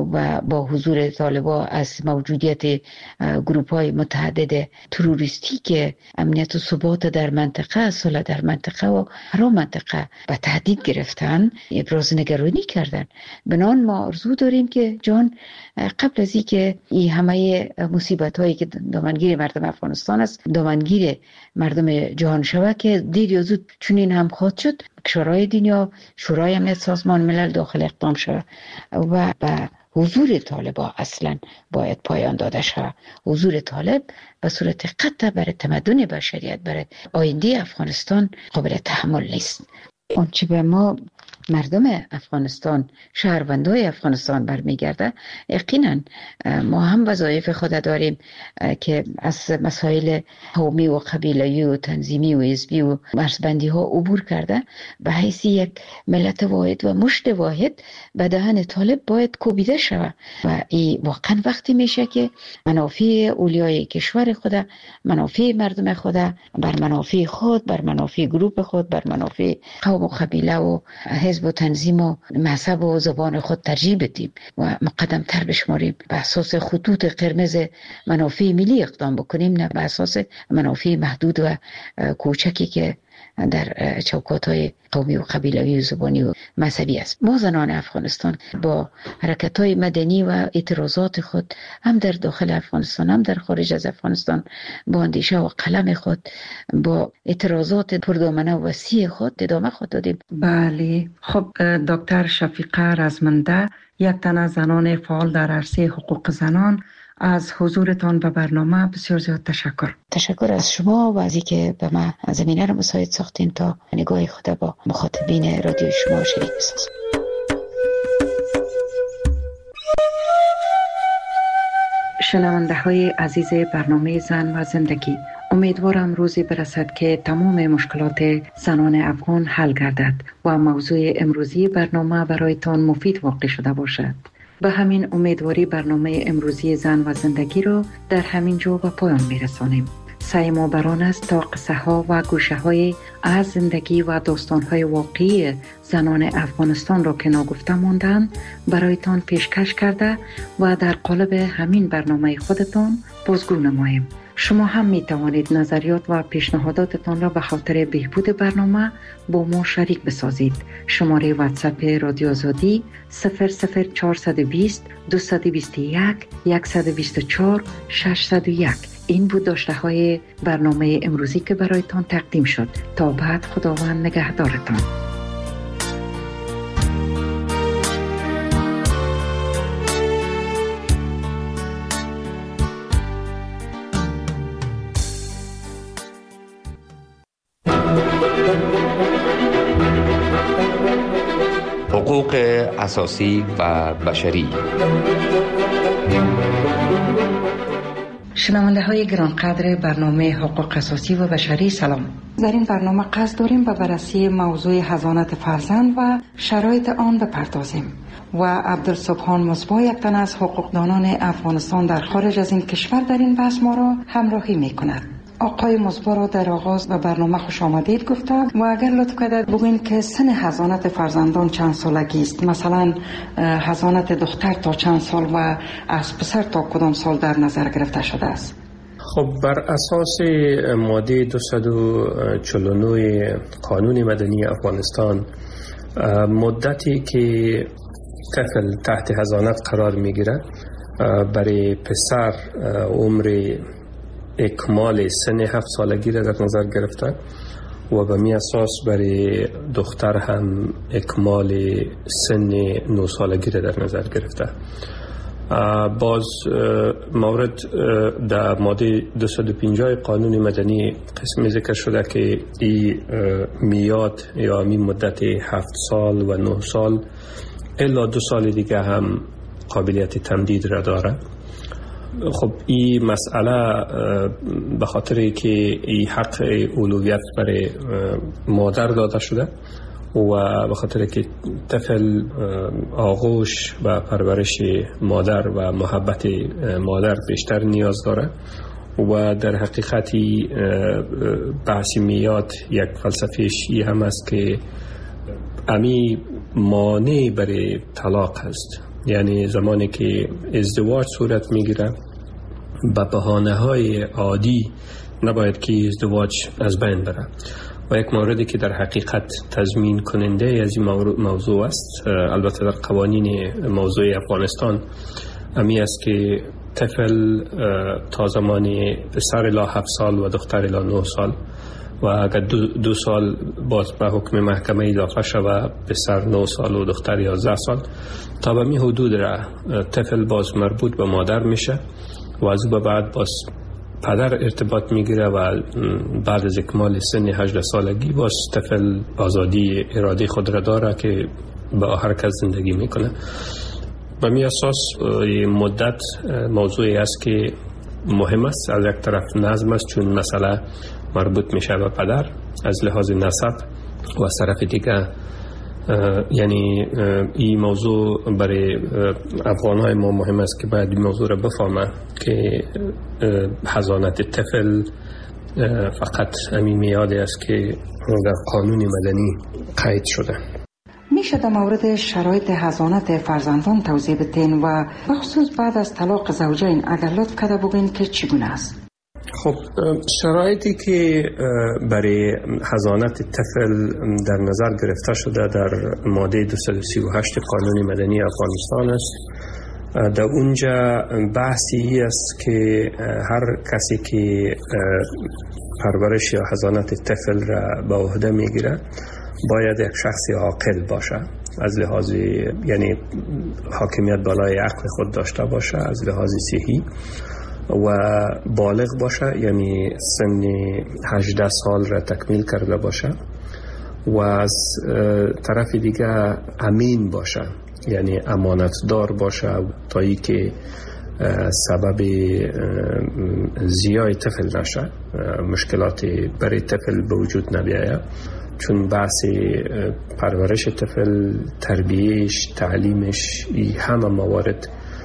و با حضور طالبان از موجودیت گروه‌های متعدد تروریستی که امنیت و ثبات در منطقه، صلح در منطقه و هر منطقه به تهدید گرفتن، ابراز نگرانی کردن. بنان ما آرزو داریم که جان قبل از اینکه این همه مصیبت هایی که دامنگیر مردم افغانستان است دامنگیر مردم جهان شود، که دیر یا زود چنین هم خواهد شد، کشورهای دنیا، شورای امنیت سازمان ملل داخل اقدام شود و به حضور طالبان اصلا باید پایان داده شود. حضور طالب به صورت قطع برای تمدن بشریت، برای آینده افغانستان قابل تحمل نیست. آنچه به ما مردم افغانستان، شهروندای افغانستان برمیگرده، یقینا ما هم وظایف خود داریم که از مسائل قومی و قبیله‌ای و تنظیمی و حزبی و مرزبندی ها عبور کرده به حیث یک ملت واحد و مشت واحد به دهن طالب باید کوبیده شود و این واقعا وقتی میشه که منافع اولیای کشور خود، منافع مردم خود بر منافع خود، بر منافع گروه خود، بر منافع قوم و قبیله و حزب و تنظیم و مذهب و زبان خود ترجیح بدیم و مقدم تر بشماریم، به اساس خطوط قرمز منافع ملی اقدام بکنیم، نه به اساس منافع محدود و کوچکی که در چوکات‌های قومی و قبیله‌ای و زبانی و مذهبی است. ما زنان افغانستان با حرکت‌های مدنی و اعتراضات خود هم در داخل افغانستان هم در خارج از افغانستان با اندیشه و قلم خود، با اعتراضات پردامنه و وسیع خود ادامه خود دادیم. بله. خب دکتر شفیقه رزمنده، یک تن از زنان فعال در عرصه حقوق زنان، از حضورتان به برنامه بسیار زیاد تشکر. تشکر از شما و از اینکه به ما زمینه را مساعد ساختین تا نگاه خود با مخاطبین رادیو شما شریک بسازم. شنونده های عزیز برنامه زن و زندگی، امیدوارم روزی برسد که تمام مشکلات زنان افغان حل گردد و موضوع امروزی برنامه برایتان مفید واقع شده باشد. به همین امیدواری برنامه امروزی زن و زندگی را در همین جا به پایان میرسانیم. سعی ما بران است تا قصه ها و گوشه های از زندگی و داستان های واقعی زنان افغانستان را که ناگفته ماندن برایتان پیشکش کرده و در قالب همین برنامه خودتان بازگو نماییم. شما هم می توانید نظریات و پیشنهاداتتان را به خاطر بهبود برنامه با ما شریک بسازید. شماره واتساپ رادیو آزادی صفر صفر چهارصد و بیست دویست و بیست و یک صد و بیست و چهار ششصد و یک. این بود داشته های برنامه امروزی که برایتان تقدیم شد. تا بعد، خداوند نگهدارتان. حقوق اساسی و بشری. شنونده های گرانقدر برنامه حقوق اساسی و بشری، سلام. در این برنامه قصد داریم به بررسی موضوع حضانت فرزند و شرایط آن بپردازیم و عبدالسبحان مصباح، یک تن از حقوقدانان افغانستان در خارج از این کشور، در این بحث ما را همراهی می کند. آقای مصباح را در آغاز و برنامه خوش آمدید گفتم و اگر لطف کنید بگوین که سن حضانت فرزندان چند سالگی است؟ مثلا حضانت دختر تا چند سال و از پسر تا کدام سال در نظر گرفته شده است؟ خب بر اساس ماده دویست و چهل و نه قانون مدنی افغانستان، مدتی که طفل تحت حضانت قرار میگیره برای پسر عمر اکمال سن هفت سالگی را در نظر گرفته و به می اساس برای دختر هم اکمال سن نه سالگی را در نظر گرفته. باز مورد در ماده دویست و پنجاه قانون مدنی قسمی ذکر شده که این میاد یا می مدت هفت سال و نه سال الا دو سال دیگه هم قابلیت تمدید را داره. خب این مسئله به خاطر که این حق اولویت برای مادر داده شده و به خاطر که طفل آغوش و پرورش مادر و محبت مادر بیشتر نیاز داره و در حقیقتی بحثی میاد یک فلسفهش این هم است که امی مانع برای طلاق هست. یعنی زمانی که ازدواج صورت میگیره به بهانه های عادی نباید که ازدواج از بین بره و یک موردی که در حقیقت تضمین کننده از این موضوع است، البته در قوانین موضوع افغانستان امی است که طفل تا زمانی پسر الی هفت سال و دختر الی نه سال و اگر دو, دو سال باز به حکم محکمه اضافه شود پسر نه سال و دختر یازده سال، تا به می حدود را طفل باز مربوط به مادر میشه و از او به بعد باز پدر ارتباط میگیره و بعد از اکمال سن هجده سالگی باز طفل آزادی اراده خود را داره که به هر کس زندگی میکنه. به می اساس مدت موضوعی است که مهم است. از یک طرف نظم است چون مسئله مربوط میشه به پدر از لحاظ نسب و از طرف دیگه یعنی این موضوع برای افغانهای ما مهم است که باید این موضوع را بفهمه که حضانت طفل فقط همین میادی است که در قانون مدنی قید شده. میشه در مورد شرایط حضانت فرزندان توضیح بدین و بخصوص بعد از طلاق زوجین اگر لطف کرده بگین که چگونه است؟ خب شرایطی که برای حضانت طفل در نظر گرفته شده در ماده دویست و سی و هشت قانون مدنی افغانستان است. در اونجا بحثی است که هر کسی که پرورش یا حضانت طفل را به عهده میگیره باید یک شخص عاقل باشه، از لحاظ یعنی حاکمیت بالای عقل خود داشته باشه، از لحاظ صحی و بالغ باشه، یعنی سن هجده سال را تکمیل کرده باشه و از طرف دیگه امین باشه، یعنی امانتدار باشه تا ای که سبب زیای طفل نشه، مشکلات برای طفل به وجود نبیاید، چون بحث پرورش طفل، تربیهش، تعلیمش، ای همه موارد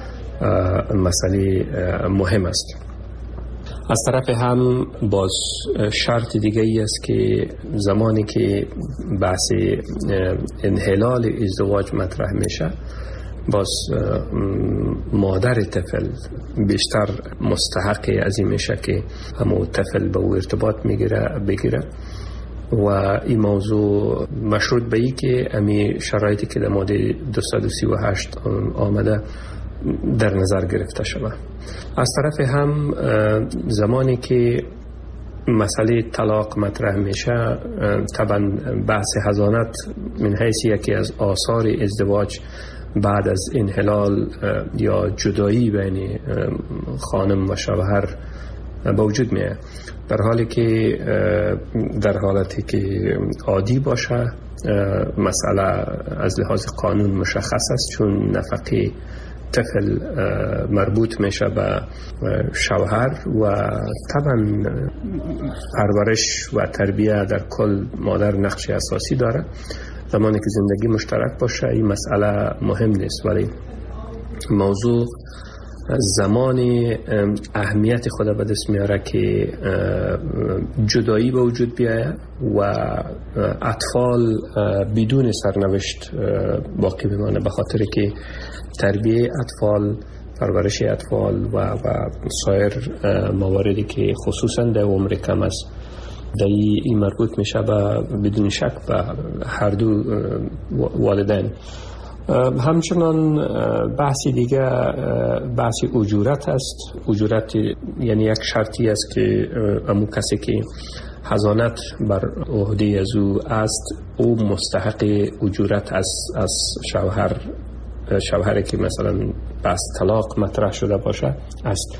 مسئله مهم است. از طرف هم باز شرط دیگه ای است که زمانی که بحث انحلال ازدواج مطرح میشه باز مادر طفل بیشتر مستحق از این میشه که همون طفل به او ارتباط میگیره بگیره و این موضوع مشروط به ای که امی شرایطی که در ماده دویست و سی و هشت آمده در نظر گرفته شده. از طرف هم زمانی که مسئله طلاق مطرح میشه طبعا بحث حضانت من حیث یکی از آثار ازدواج بعد از انحلال یا جدایی بین خانم و شوهر به وجود میاد، در حالی که در حالتی که عادی باشه مسئله از لحاظ قانون مشخص است، چون نفقه طفل مربوط میشه به شوهر و طبعا پرورش و تربیه در کل مادر نقش اساسی داره. زمانی که زندگی مشترک باشه این مسئله مهم نیست، ولی موضوع زمان اهمیت خود به دست میاره که جدایی به وجود بیاید و اطفال بدون سرنوشت باقی بمانه، به خاطر که تربیه اطفال، پرورش اطفال و, و سایر مواردی که خصوصا در عمر کم است در این مربوط میشه به بدون شک به هر دو والدین. همچنان بحثی دیگه بحث اجورت است. اجورت یعنی یک شرطی است که امو کسی که حضانت بر عهده از او است او مستحق اجورت از از شوهر شوهری که مثلا بحث طلاق مطرح شده باشه است.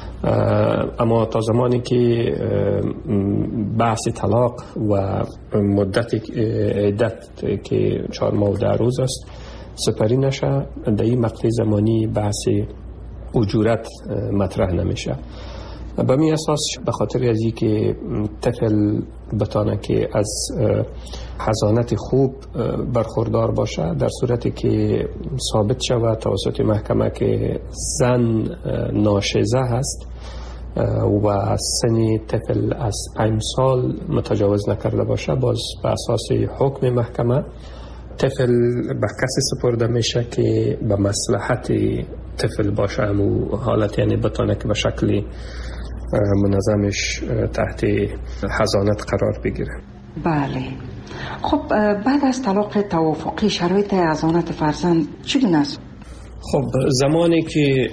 اما تا زمانی که بحث طلاق و مدت عدت که چهار ماه و ده روز است سپری نشه، در این مقطع زمانی بحث اجورت مطرح نمیشه. به می اساس به خاطر از این که طفل بتانه که از حضانت خوب برخوردار باشه، در صورتی که ثابت شود توسط محکمه که زن ناشزه هست و سن طفل از پنج سال متجاوز نکرده باشه، باز به اساس حکم محکمه طفل به کسی سپرده میشه که به مصلحت طفل باشه، همون حالت یعنی بتانه که به شکل منظمش تحت حضانت قرار بگیره. بله. خب بعد از طلاق توافقی شرایط حضانت فرزند چگونه است؟ خب زمانی که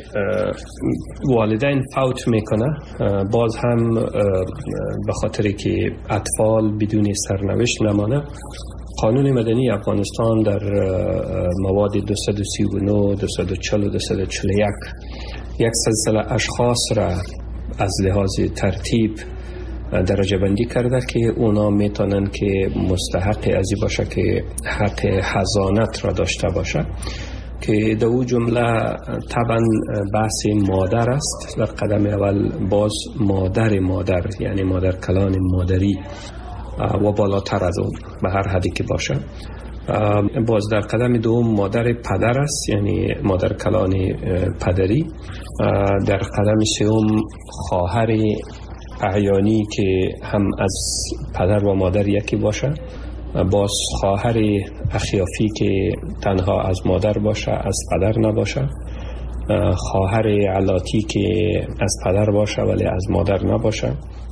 والدین فوت میکنه، باز هم به خاطر که اطفال بدون سرنوشت نمانه، قانون مدنی افغانستان در مواد دویست و سی و نه، دویست و چهل و دویست و چهل و یک یک سلسله اشخاص را از لحاظ ترتیب درجه بندی کرده که اونا میتونن که مستحق ازی باشه که حق حضانت را داشته باشه، که در او جمله طبعا بحث مادر است. در قدم اول باز مادر مادر یعنی مادر کلان مادری و بالاتر از اون به هر حدی که باشه. باز در قدم دوم مادر پدر است یعنی مادر کلان پدری. در قدم سوم خواهر اعیانی که هم از پدر و مادر یکی باشه. باز خواهر اخیافی که تنها از مادر باشه از پدر نباشه. خواهر علاتی که از پدر باشه ولی از مادر نباشه.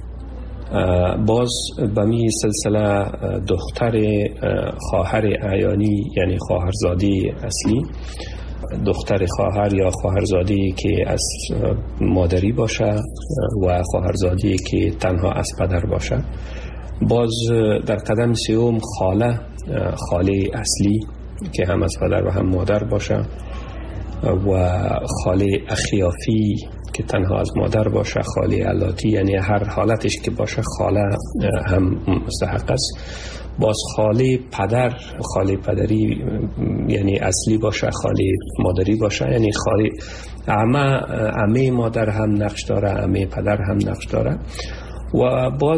باز به می سلسله دختر خواهر اعیانی یعنی خواهرزادی اصلی، دختر خواهر یا خواهرزادی که از مادری باشه و خواهرزادی که تنها از پدر باشه. باز در قدم سوم خاله، خاله اصلی که هم از پدر و هم مادر باشه و خاله اخیافی که تنها از مادر باشه، خاله علاتی یعنی هر حالتش که باشه خاله هم مستحق است. باز خاله پدر، خاله پدری یعنی اصلی باشه، خاله مادری باشه یعنی خاله عمه، عمه مادر هم نقش داره، عمه پدر هم نقش داره. و باز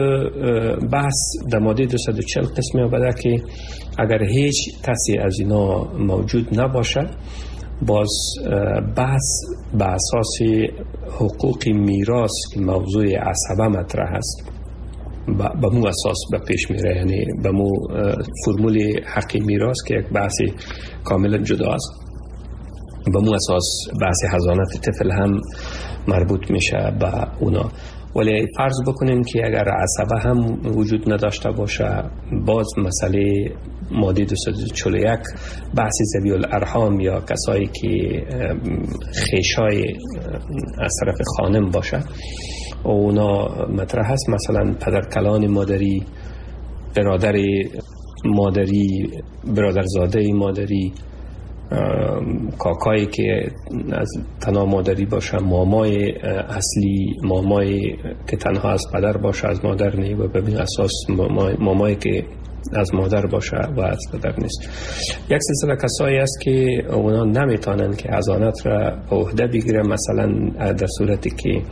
بحث در ماده دویست و چهل قسمی آمده که اگر هیچ کسی از اینا موجود نباشه، باز بحث به اساس حقوق میراث که موضوع عصبه مطرح است به مو اساس به پیش میره، یعنی به مو فرمول حق میراث که یک بحث کاملا جدا است، به مو اساس بحث حضانت طفل هم مربوط میشه به اونا. ولی فرض بکنیم که اگر عصبه هم وجود نداشته باشه، باز مسئله ماده دویست و چهل و یک بحث ذوی الارحام یا کسایی که خیشای از طرف خانم باشه اونا مطرح هست، مثلا پدرکلان مادری، برادر مادری، برادرزاده مادری، کاکایی که از تنها مادری باشه، مامای اصلی، مامای که تنها از پدر باشه از مادر نی و به این اساس مامای, مامای که از مادر باشه و از پدر نیست. یک سلسله کسایی است که اونا نمیتونن که حضانت را به عهده بگیره، مثلا در صورتی که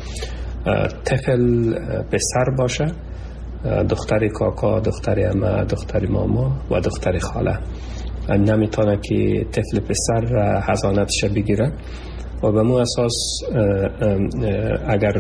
طفل پسر باشه، دختر کاکا، دختر عمه، دختر ماما و دختر خاله نمیتونه که طفل پسر را حضانتش بگیره و به مو اساس اگر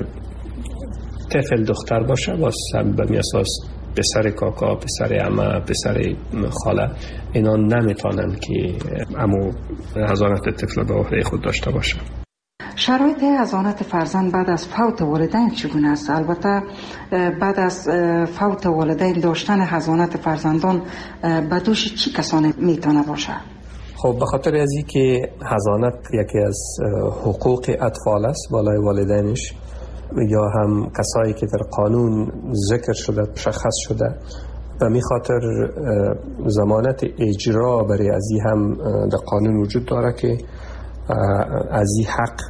طفل دختر باشه باز به می اساس پسر کاکا، پسر عمه، پسر خاله اینا نمیتونن که امو حضانت طفل به عهده خود داشته باشه. شرایط حضانت فرزند بعد از فوت والدین چگونه است؟ البته بعد از فوت والدین داشتن حضانت فرزندان به دوش چی کسانی میتونه باشه؟ خب به خاطر از این که حضانت یکی از حقوق اطفال است بالای والدینش، یا هم کسایی که در قانون ذکر شده مشخص شده، و می خاطر ضمانت اجرا برای از این هم در قانون وجود داره که از این حق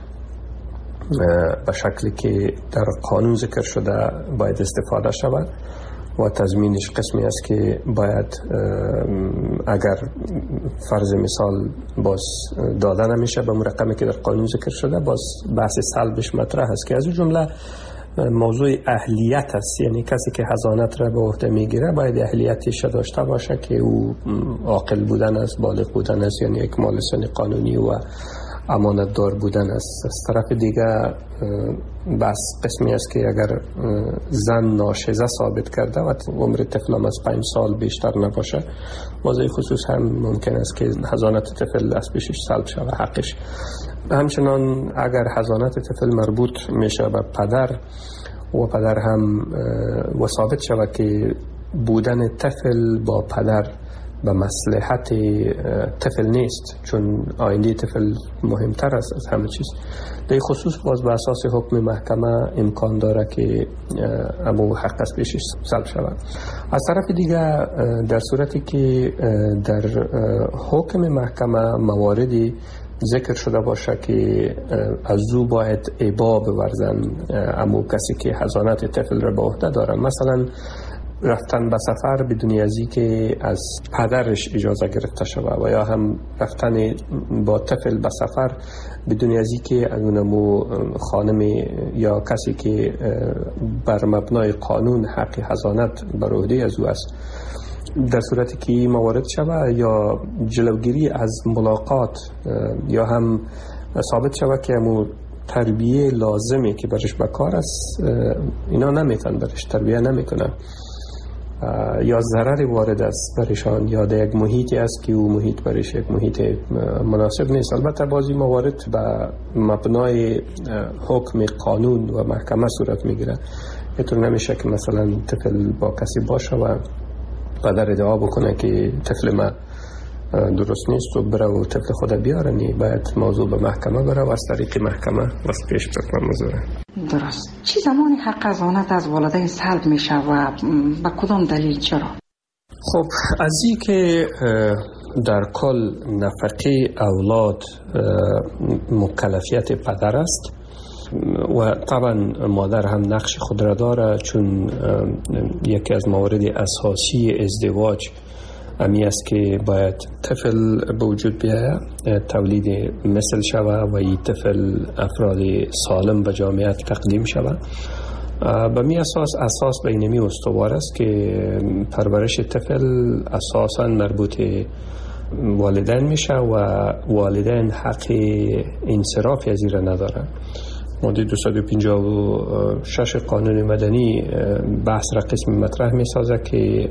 به شکلی که در قانون ذکر شده باید استفاده شود و تضمینش قسمی است که باید اگر فرض مثال باز داده نمیشه به رقمی که در قانون ذکر شده، باز بحث سلبش مطرح است که از اون جمله موضوع اهلیت است. یعنی کسی که حضانت را به عهده میگیره باید اهلیتش داشته باشه که او عاقل بودن است، بالغ بودن است، یعنی یک مال سن قانونی و امانت دار بودن است. از طرف دیگه بس قسمی است که اگر زن ناشزه ثابت کرده و عمر طفل از پنج سال بیشتر نباشه، موضوع خصوص هم ممکن است که حضانت طفل از پیشش سلب شود حقش. همچنان اگر حضانت طفل مربوط میشه به پدر و پدر هم و ثابت شود که بودن طفل با پدر به مصلحت طفل نیست، چون آینده طفل مهمتر است از همه چیز، در خصوص باز به اساس حکم محکمه امکان داره که امو حق از پیشش سلب شود. از طرف دیگه در صورتی که در حکم محکمه مواردی ذکر شده باشه که از او باید ابا بورزن امو کسی که حضانت طفل را به عهده داره، مثلا رفتن به سفر بدون ازی که از پدرش اجازه گرفته شود، و یا هم رفتن با طفل به سفر بدون ازی که اونمو خانم یا کسی که بر مبنای قانون حق حضانت بر عهده از او است، در صورتی که موارد شود، یا جلوگیری از ملاقات، یا هم ثابت شود که امو تربیه لازمی که برش بکار است اینا نمیتن برش تربیه نمیکنن، یا ضرر وارد است برشان، یا در یک محیطی است که او محیط برش یک محیط مناسب نیست. البته بعضی موارد به مبنای حکم قانون و محکمه صورت میگیره. اینطور نمیشه که مثلا طفل با کسی باشه و پدر ادعا بکنه که طفل ما درست نیست و بره و طفل خود بیاره. نی باید موضوع به محکمه بره و از طریق محکمه واسه پیش بره موضوع. درست. چی زمانی حق حضانت از والدین سلب میشه و با کدام دلیل چرا؟ خب از این که در کل نفقه اولاد مکلفیت پدر است و طبعا مادر هم نقش خود را داره، چون یکی از موارد اساسی ازدواج امی است که باید طفل به وجود بیاید، تولید مثل شود و این طفل افراد سالم به جامعه تقدیم شود. به می اساس اساس بینمی استوار است که پرورش طفل اساساً مربوط والدین میشه و والدین حق انصرافی از این را ندارن. ماده دویست و پنجاه و شش قانون مدنی بحث را قسمی مطرح می سازه که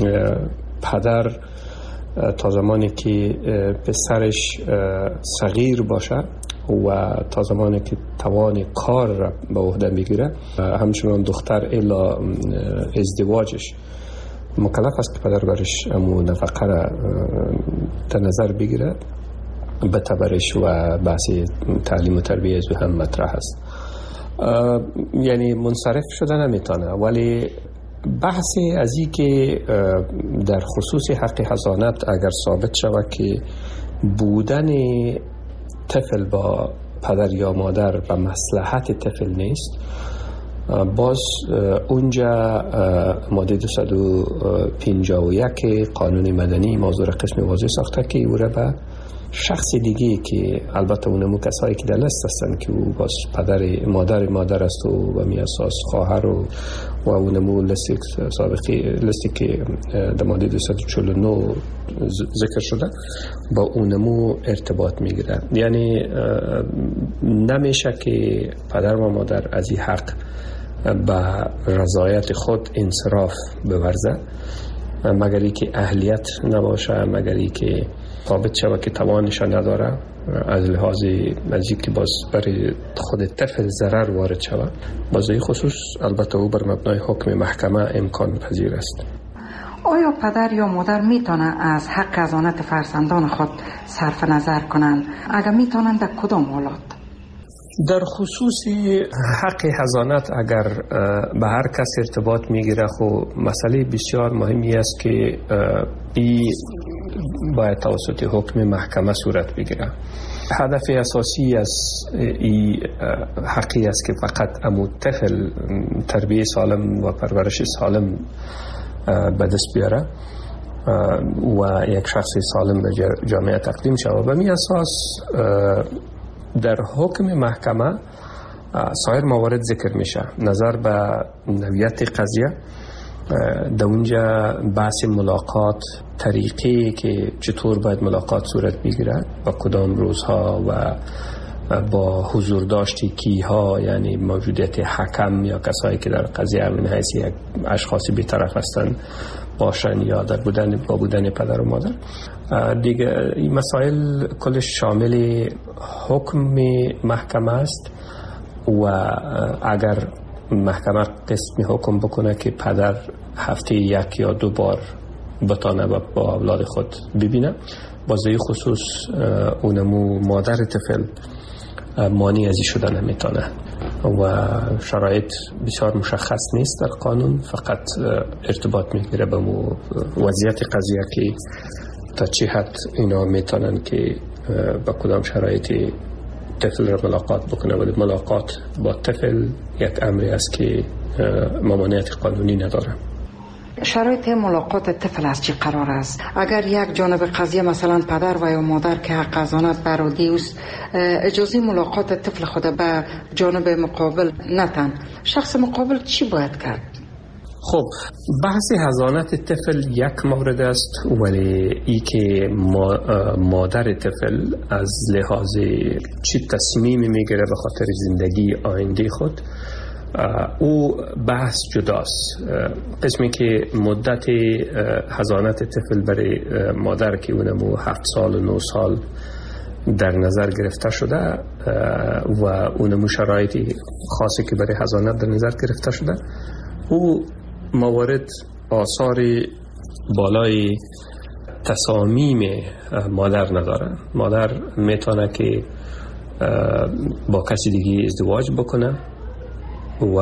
پدر تا زمانی که پسرش صغیر باشه و تا زمانی که توان کار را به عهده میگیره، همچنان دختر الا ازدواجش مکلف است که پدر برش امو نفقه را در نظر بگیره، بتبرش و بحث تعلیم و تربیه از هم مطرح است. یعنی منصرف شده نمیتونه، ولی بحثی از این که در خصوص حق حضانت اگر ثابت شود که بودن طفل با پدر یا مادر و مصلحت طفل نیست، باز اونجا ماده دویست و پنجاه و یک قانون مدنی موضوع قسم واضح ساخته که او را به شخص دیگه که البته اونمو کسایی که در لست هستن که او باز پدر مادر مادر است و به می اساس خواهر و و اونمو لستی سابقی لستی که در ماده دویست و چهل و نه ذکر شده با اونمو ارتباط میگیره. یعنی نمیشه که پدر و مادر از این حق به رضایت خود انصراف بورزه مگر ای که اهلیت نباشه، مگر ای که ثابت شود که توانش نداره از لحاظ از که باز برای خود طفل ضرر وارد شود. باز این خصوص البته او بر مبنای حکم محکمه امکان پذیر است. آیا پدر یا مادر میتونه از حق حضانت فرزندان خود صرف نظر کنند؟ اگر میتونند در کدام حالات؟ در خصوص حق حضانت اگر به هر کس ارتباط میگیره، خب مسئله بسیار مهمی است که این باید توسط حکم محکمه صورت بگیره. هدف اساسی از این حقی است که فقط امو طفل تربیت سالم و پرورش سالم به دست بیاره و یک شخص سالم به جامعه تقدیم شود. و می اساس در حکم محکمه سایر موارد ذکر میشه. نظر به نوعیت قضیه، در اونجا بحث ملاقات، طریقی که چطور باید ملاقات صورت بگیره و کدام روزها و با حضور داشتی کیها، یعنی موجودیت حکم یا کسایی که در قضیه من حیث یک اشخاصی بی‌طرف هستند باشن یا در بودن با بودن پدر و مادر. دیگه این مسائل کلش شامل حکم محکمه است و اگر محکمه قسم حکم بکنه که پدر هفته یک یا دو بار بتانه با اولاد خود ببینه، بازه خصوص اونمو مادر طفل مانی ازی شده نمیتونه و شرایط بسیار مشخص نیست در قانون، فقط ارتباط میگیره به مو وضعیت قضیه که تا چی حد اینا میتونن که با کدام شرایطی طفل را ملاقات بکنه. ولی ملاقات با طفل یک امری است که ممانعت قانونی نداره. شرایط ملاقات طفل از چی قرار است؟ اگر یک جانب قضیه مثلا پدر و یا مادر که حق حضانت برادی است اجازه ملاقات طفل خود به جانب مقابل نتن، شخص مقابل چی باید کرد؟ خب بحث حضانت طفل یک مورد است، ولی ای که مادر طفل از لحاظ چی تصمیمی میگیره به خاطر زندگی آینده خود، او بحث جداست. قسمی که مدت حضانت طفل برای مادر که اونمو هفت سال و نه سال در نظر گرفته شده و اونمو شرایطی خاصی که برای حضانت در نظر گرفته شده، او موارد آثار بالای تصامیم مادر نداره. مادر میتونه که با کسی دیگه ازدواج بکنه و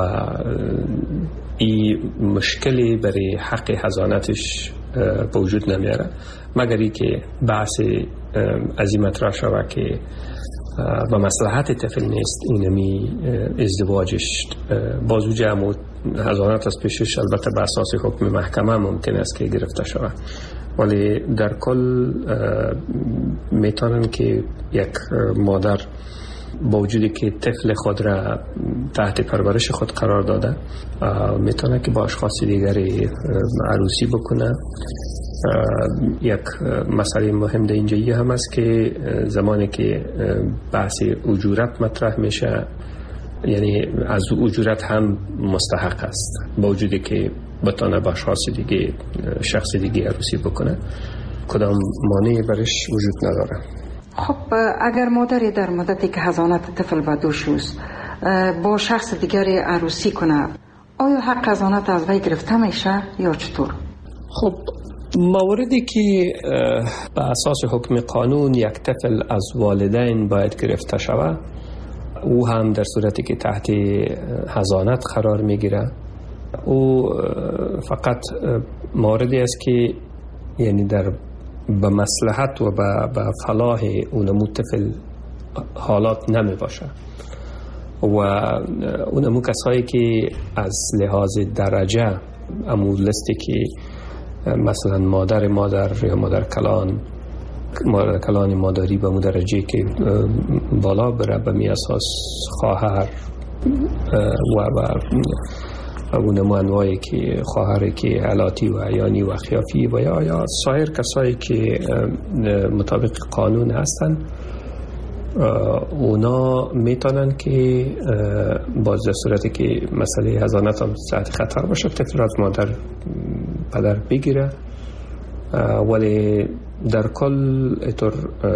این مشکلی برای حق حضانتش به وجود نمیاره، مگر ای که بحث از این مطرح شود که و مصلحت طفل نیست اینمی ازدواجش بازو جمع حضانت از پیشش البته به اساس حکم محکمه ممکن است که گرفته شود. ولی در کل میتونن که یک مادر با وجودی که طفل خود را تحت پرورش خود قرار داده میتونه که با اشخاص دیگری عروسی بکنه. یک مسئله مهم در اینجایی هم است که زمانی که بحث اجورت مطرح میشه، یعنی از اجورت هم مستحق است با وجودی که بتانه با اشخاص دیگه شخص دیگه عروسی بکنه، کدام مانعی برش وجود نداره. خب اگر مادری در مدتی که حضانت طفل به دوش است با شخص دیگری عروسی کنه، آیا حق حضانت از وی گرفته میشه یا چطور؟ خب موردی که به اساس حکم قانون یک طفل از والدین باید گرفته شود، او هم در صورتی که تحت حضانت قرار میگیره، او فقط موردی است که یعنی در به مصلحت و به فلاح اونمو طفل حالات نمی باشه و اونمو کسایی که از لحاظ درجه امو لستی که مثلا مادر مادر یا مادر کلان مادر کلان مادری به مو درجه که بالا بره به می اساس خواهر و و اونمو انواعی که خواهر که علاتی و عیانی و خیافی و یا یا سایر کسایی که مطابق قانون هستن اونا میتونن که باز در صورتی که مسئله حضانت هم تحت خطر باشه طفل از مادر پدر بگیره، ولی در کل اینطور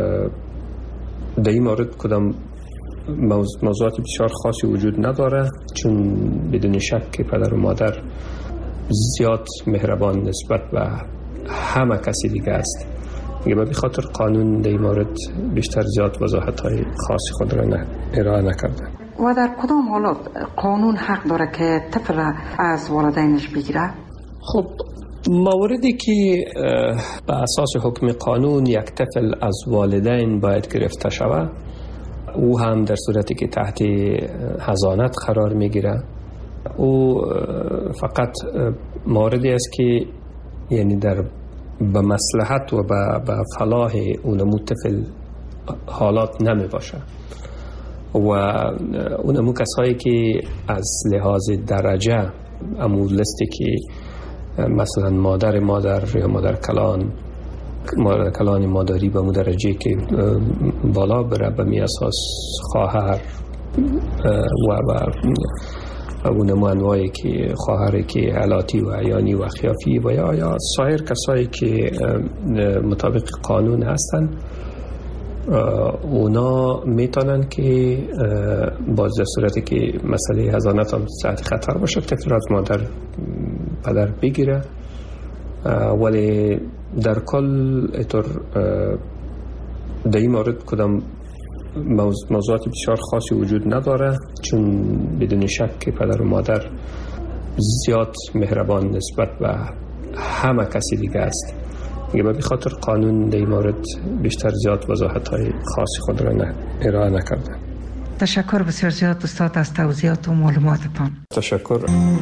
در این مورد کدام موضوعات بسیار خاصی وجود نداره، چون بدون شک که پدر و مادر زیاد مهربان نسبت به همه کسی دیگه است. به بخاطر قانون در این مورد بیشتر زیاد وضاحت های خاصی خود را ارائه نکرده. و در کدام حالات قانون حق داره که طفل از والدینش بگیره؟ خب موردی که به اساس حکم قانون یک طفل از والدین باید گرفته شود، او هم در صورتی که تحت حضانت قرار میگیره، او فقط موردی است که یعنی در به مصلحت و به فلاح اونمو طفل حالات نمی باشه و اونمو کسایی که از لحاظ درجه امو لستی که مثلا مادر مادر یا مادر کلان مادر کلان مادری به مو درجه که بالا بره به می اساس خواهر و و اونمو انواعی که خواهر که علاتی و عیانی و خیافی و یا یا سایر کسایی که مطابق قانون هستن اونا میتونن که باز در صورتی که مسئله حضانت هم تحت خطر باشه طفل از مادر پدر بگیره، ولی در کل اینطور در این مورد کدام موضوعات بسیار خاصی وجود نداره، چون بدون شک که پدر و مادر زیاد مهربان نسبت به همه کسی دیگه است. به بخاطر قانون در این مورد بیشتر زیاد وضاحت های خاصی خود را ارائه نکرده. تشکر بسیار زیاد استاد از توضیحات و معلوماتتان. تشکر.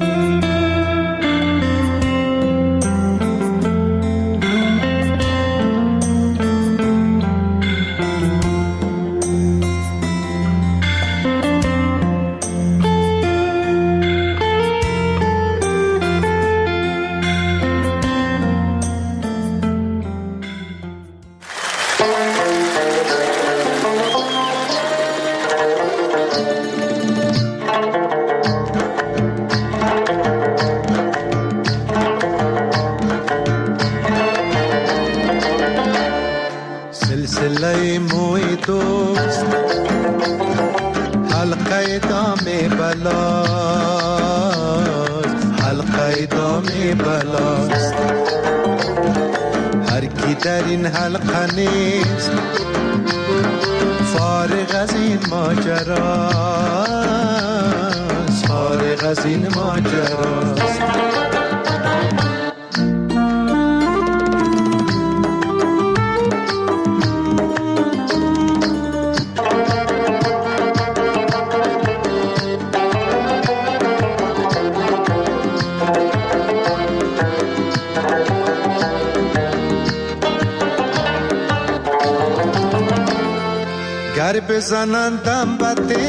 بزنندم بده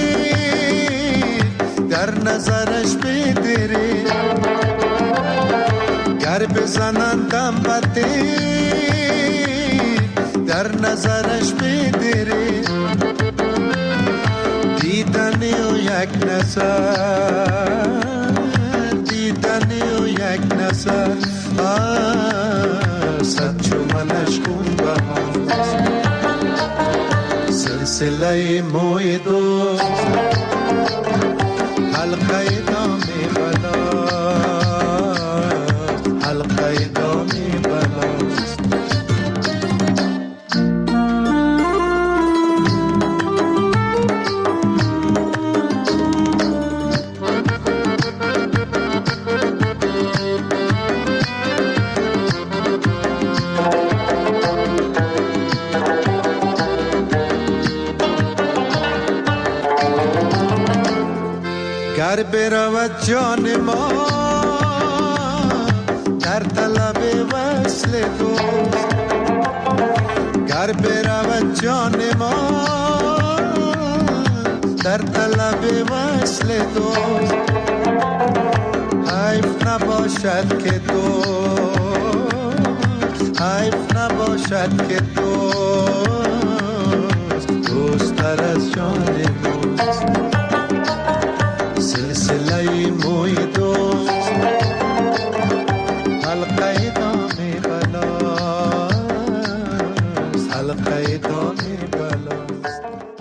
در نظرش بدره، گر بزنندم بده در نظرش بدره، دیدنی و یک نظر دیدنی و یک نظر صد چو منش خون بهاست، سلسله موی دوست حلقه دام بلاست، حلقه دام بلاست. گر برود جان ما در طلب وصل دوست، گر برود جان ما در طلب وصل دوست، حیف نباشد که دوست، حیف نباشد که دوست دوست تر از جان ما.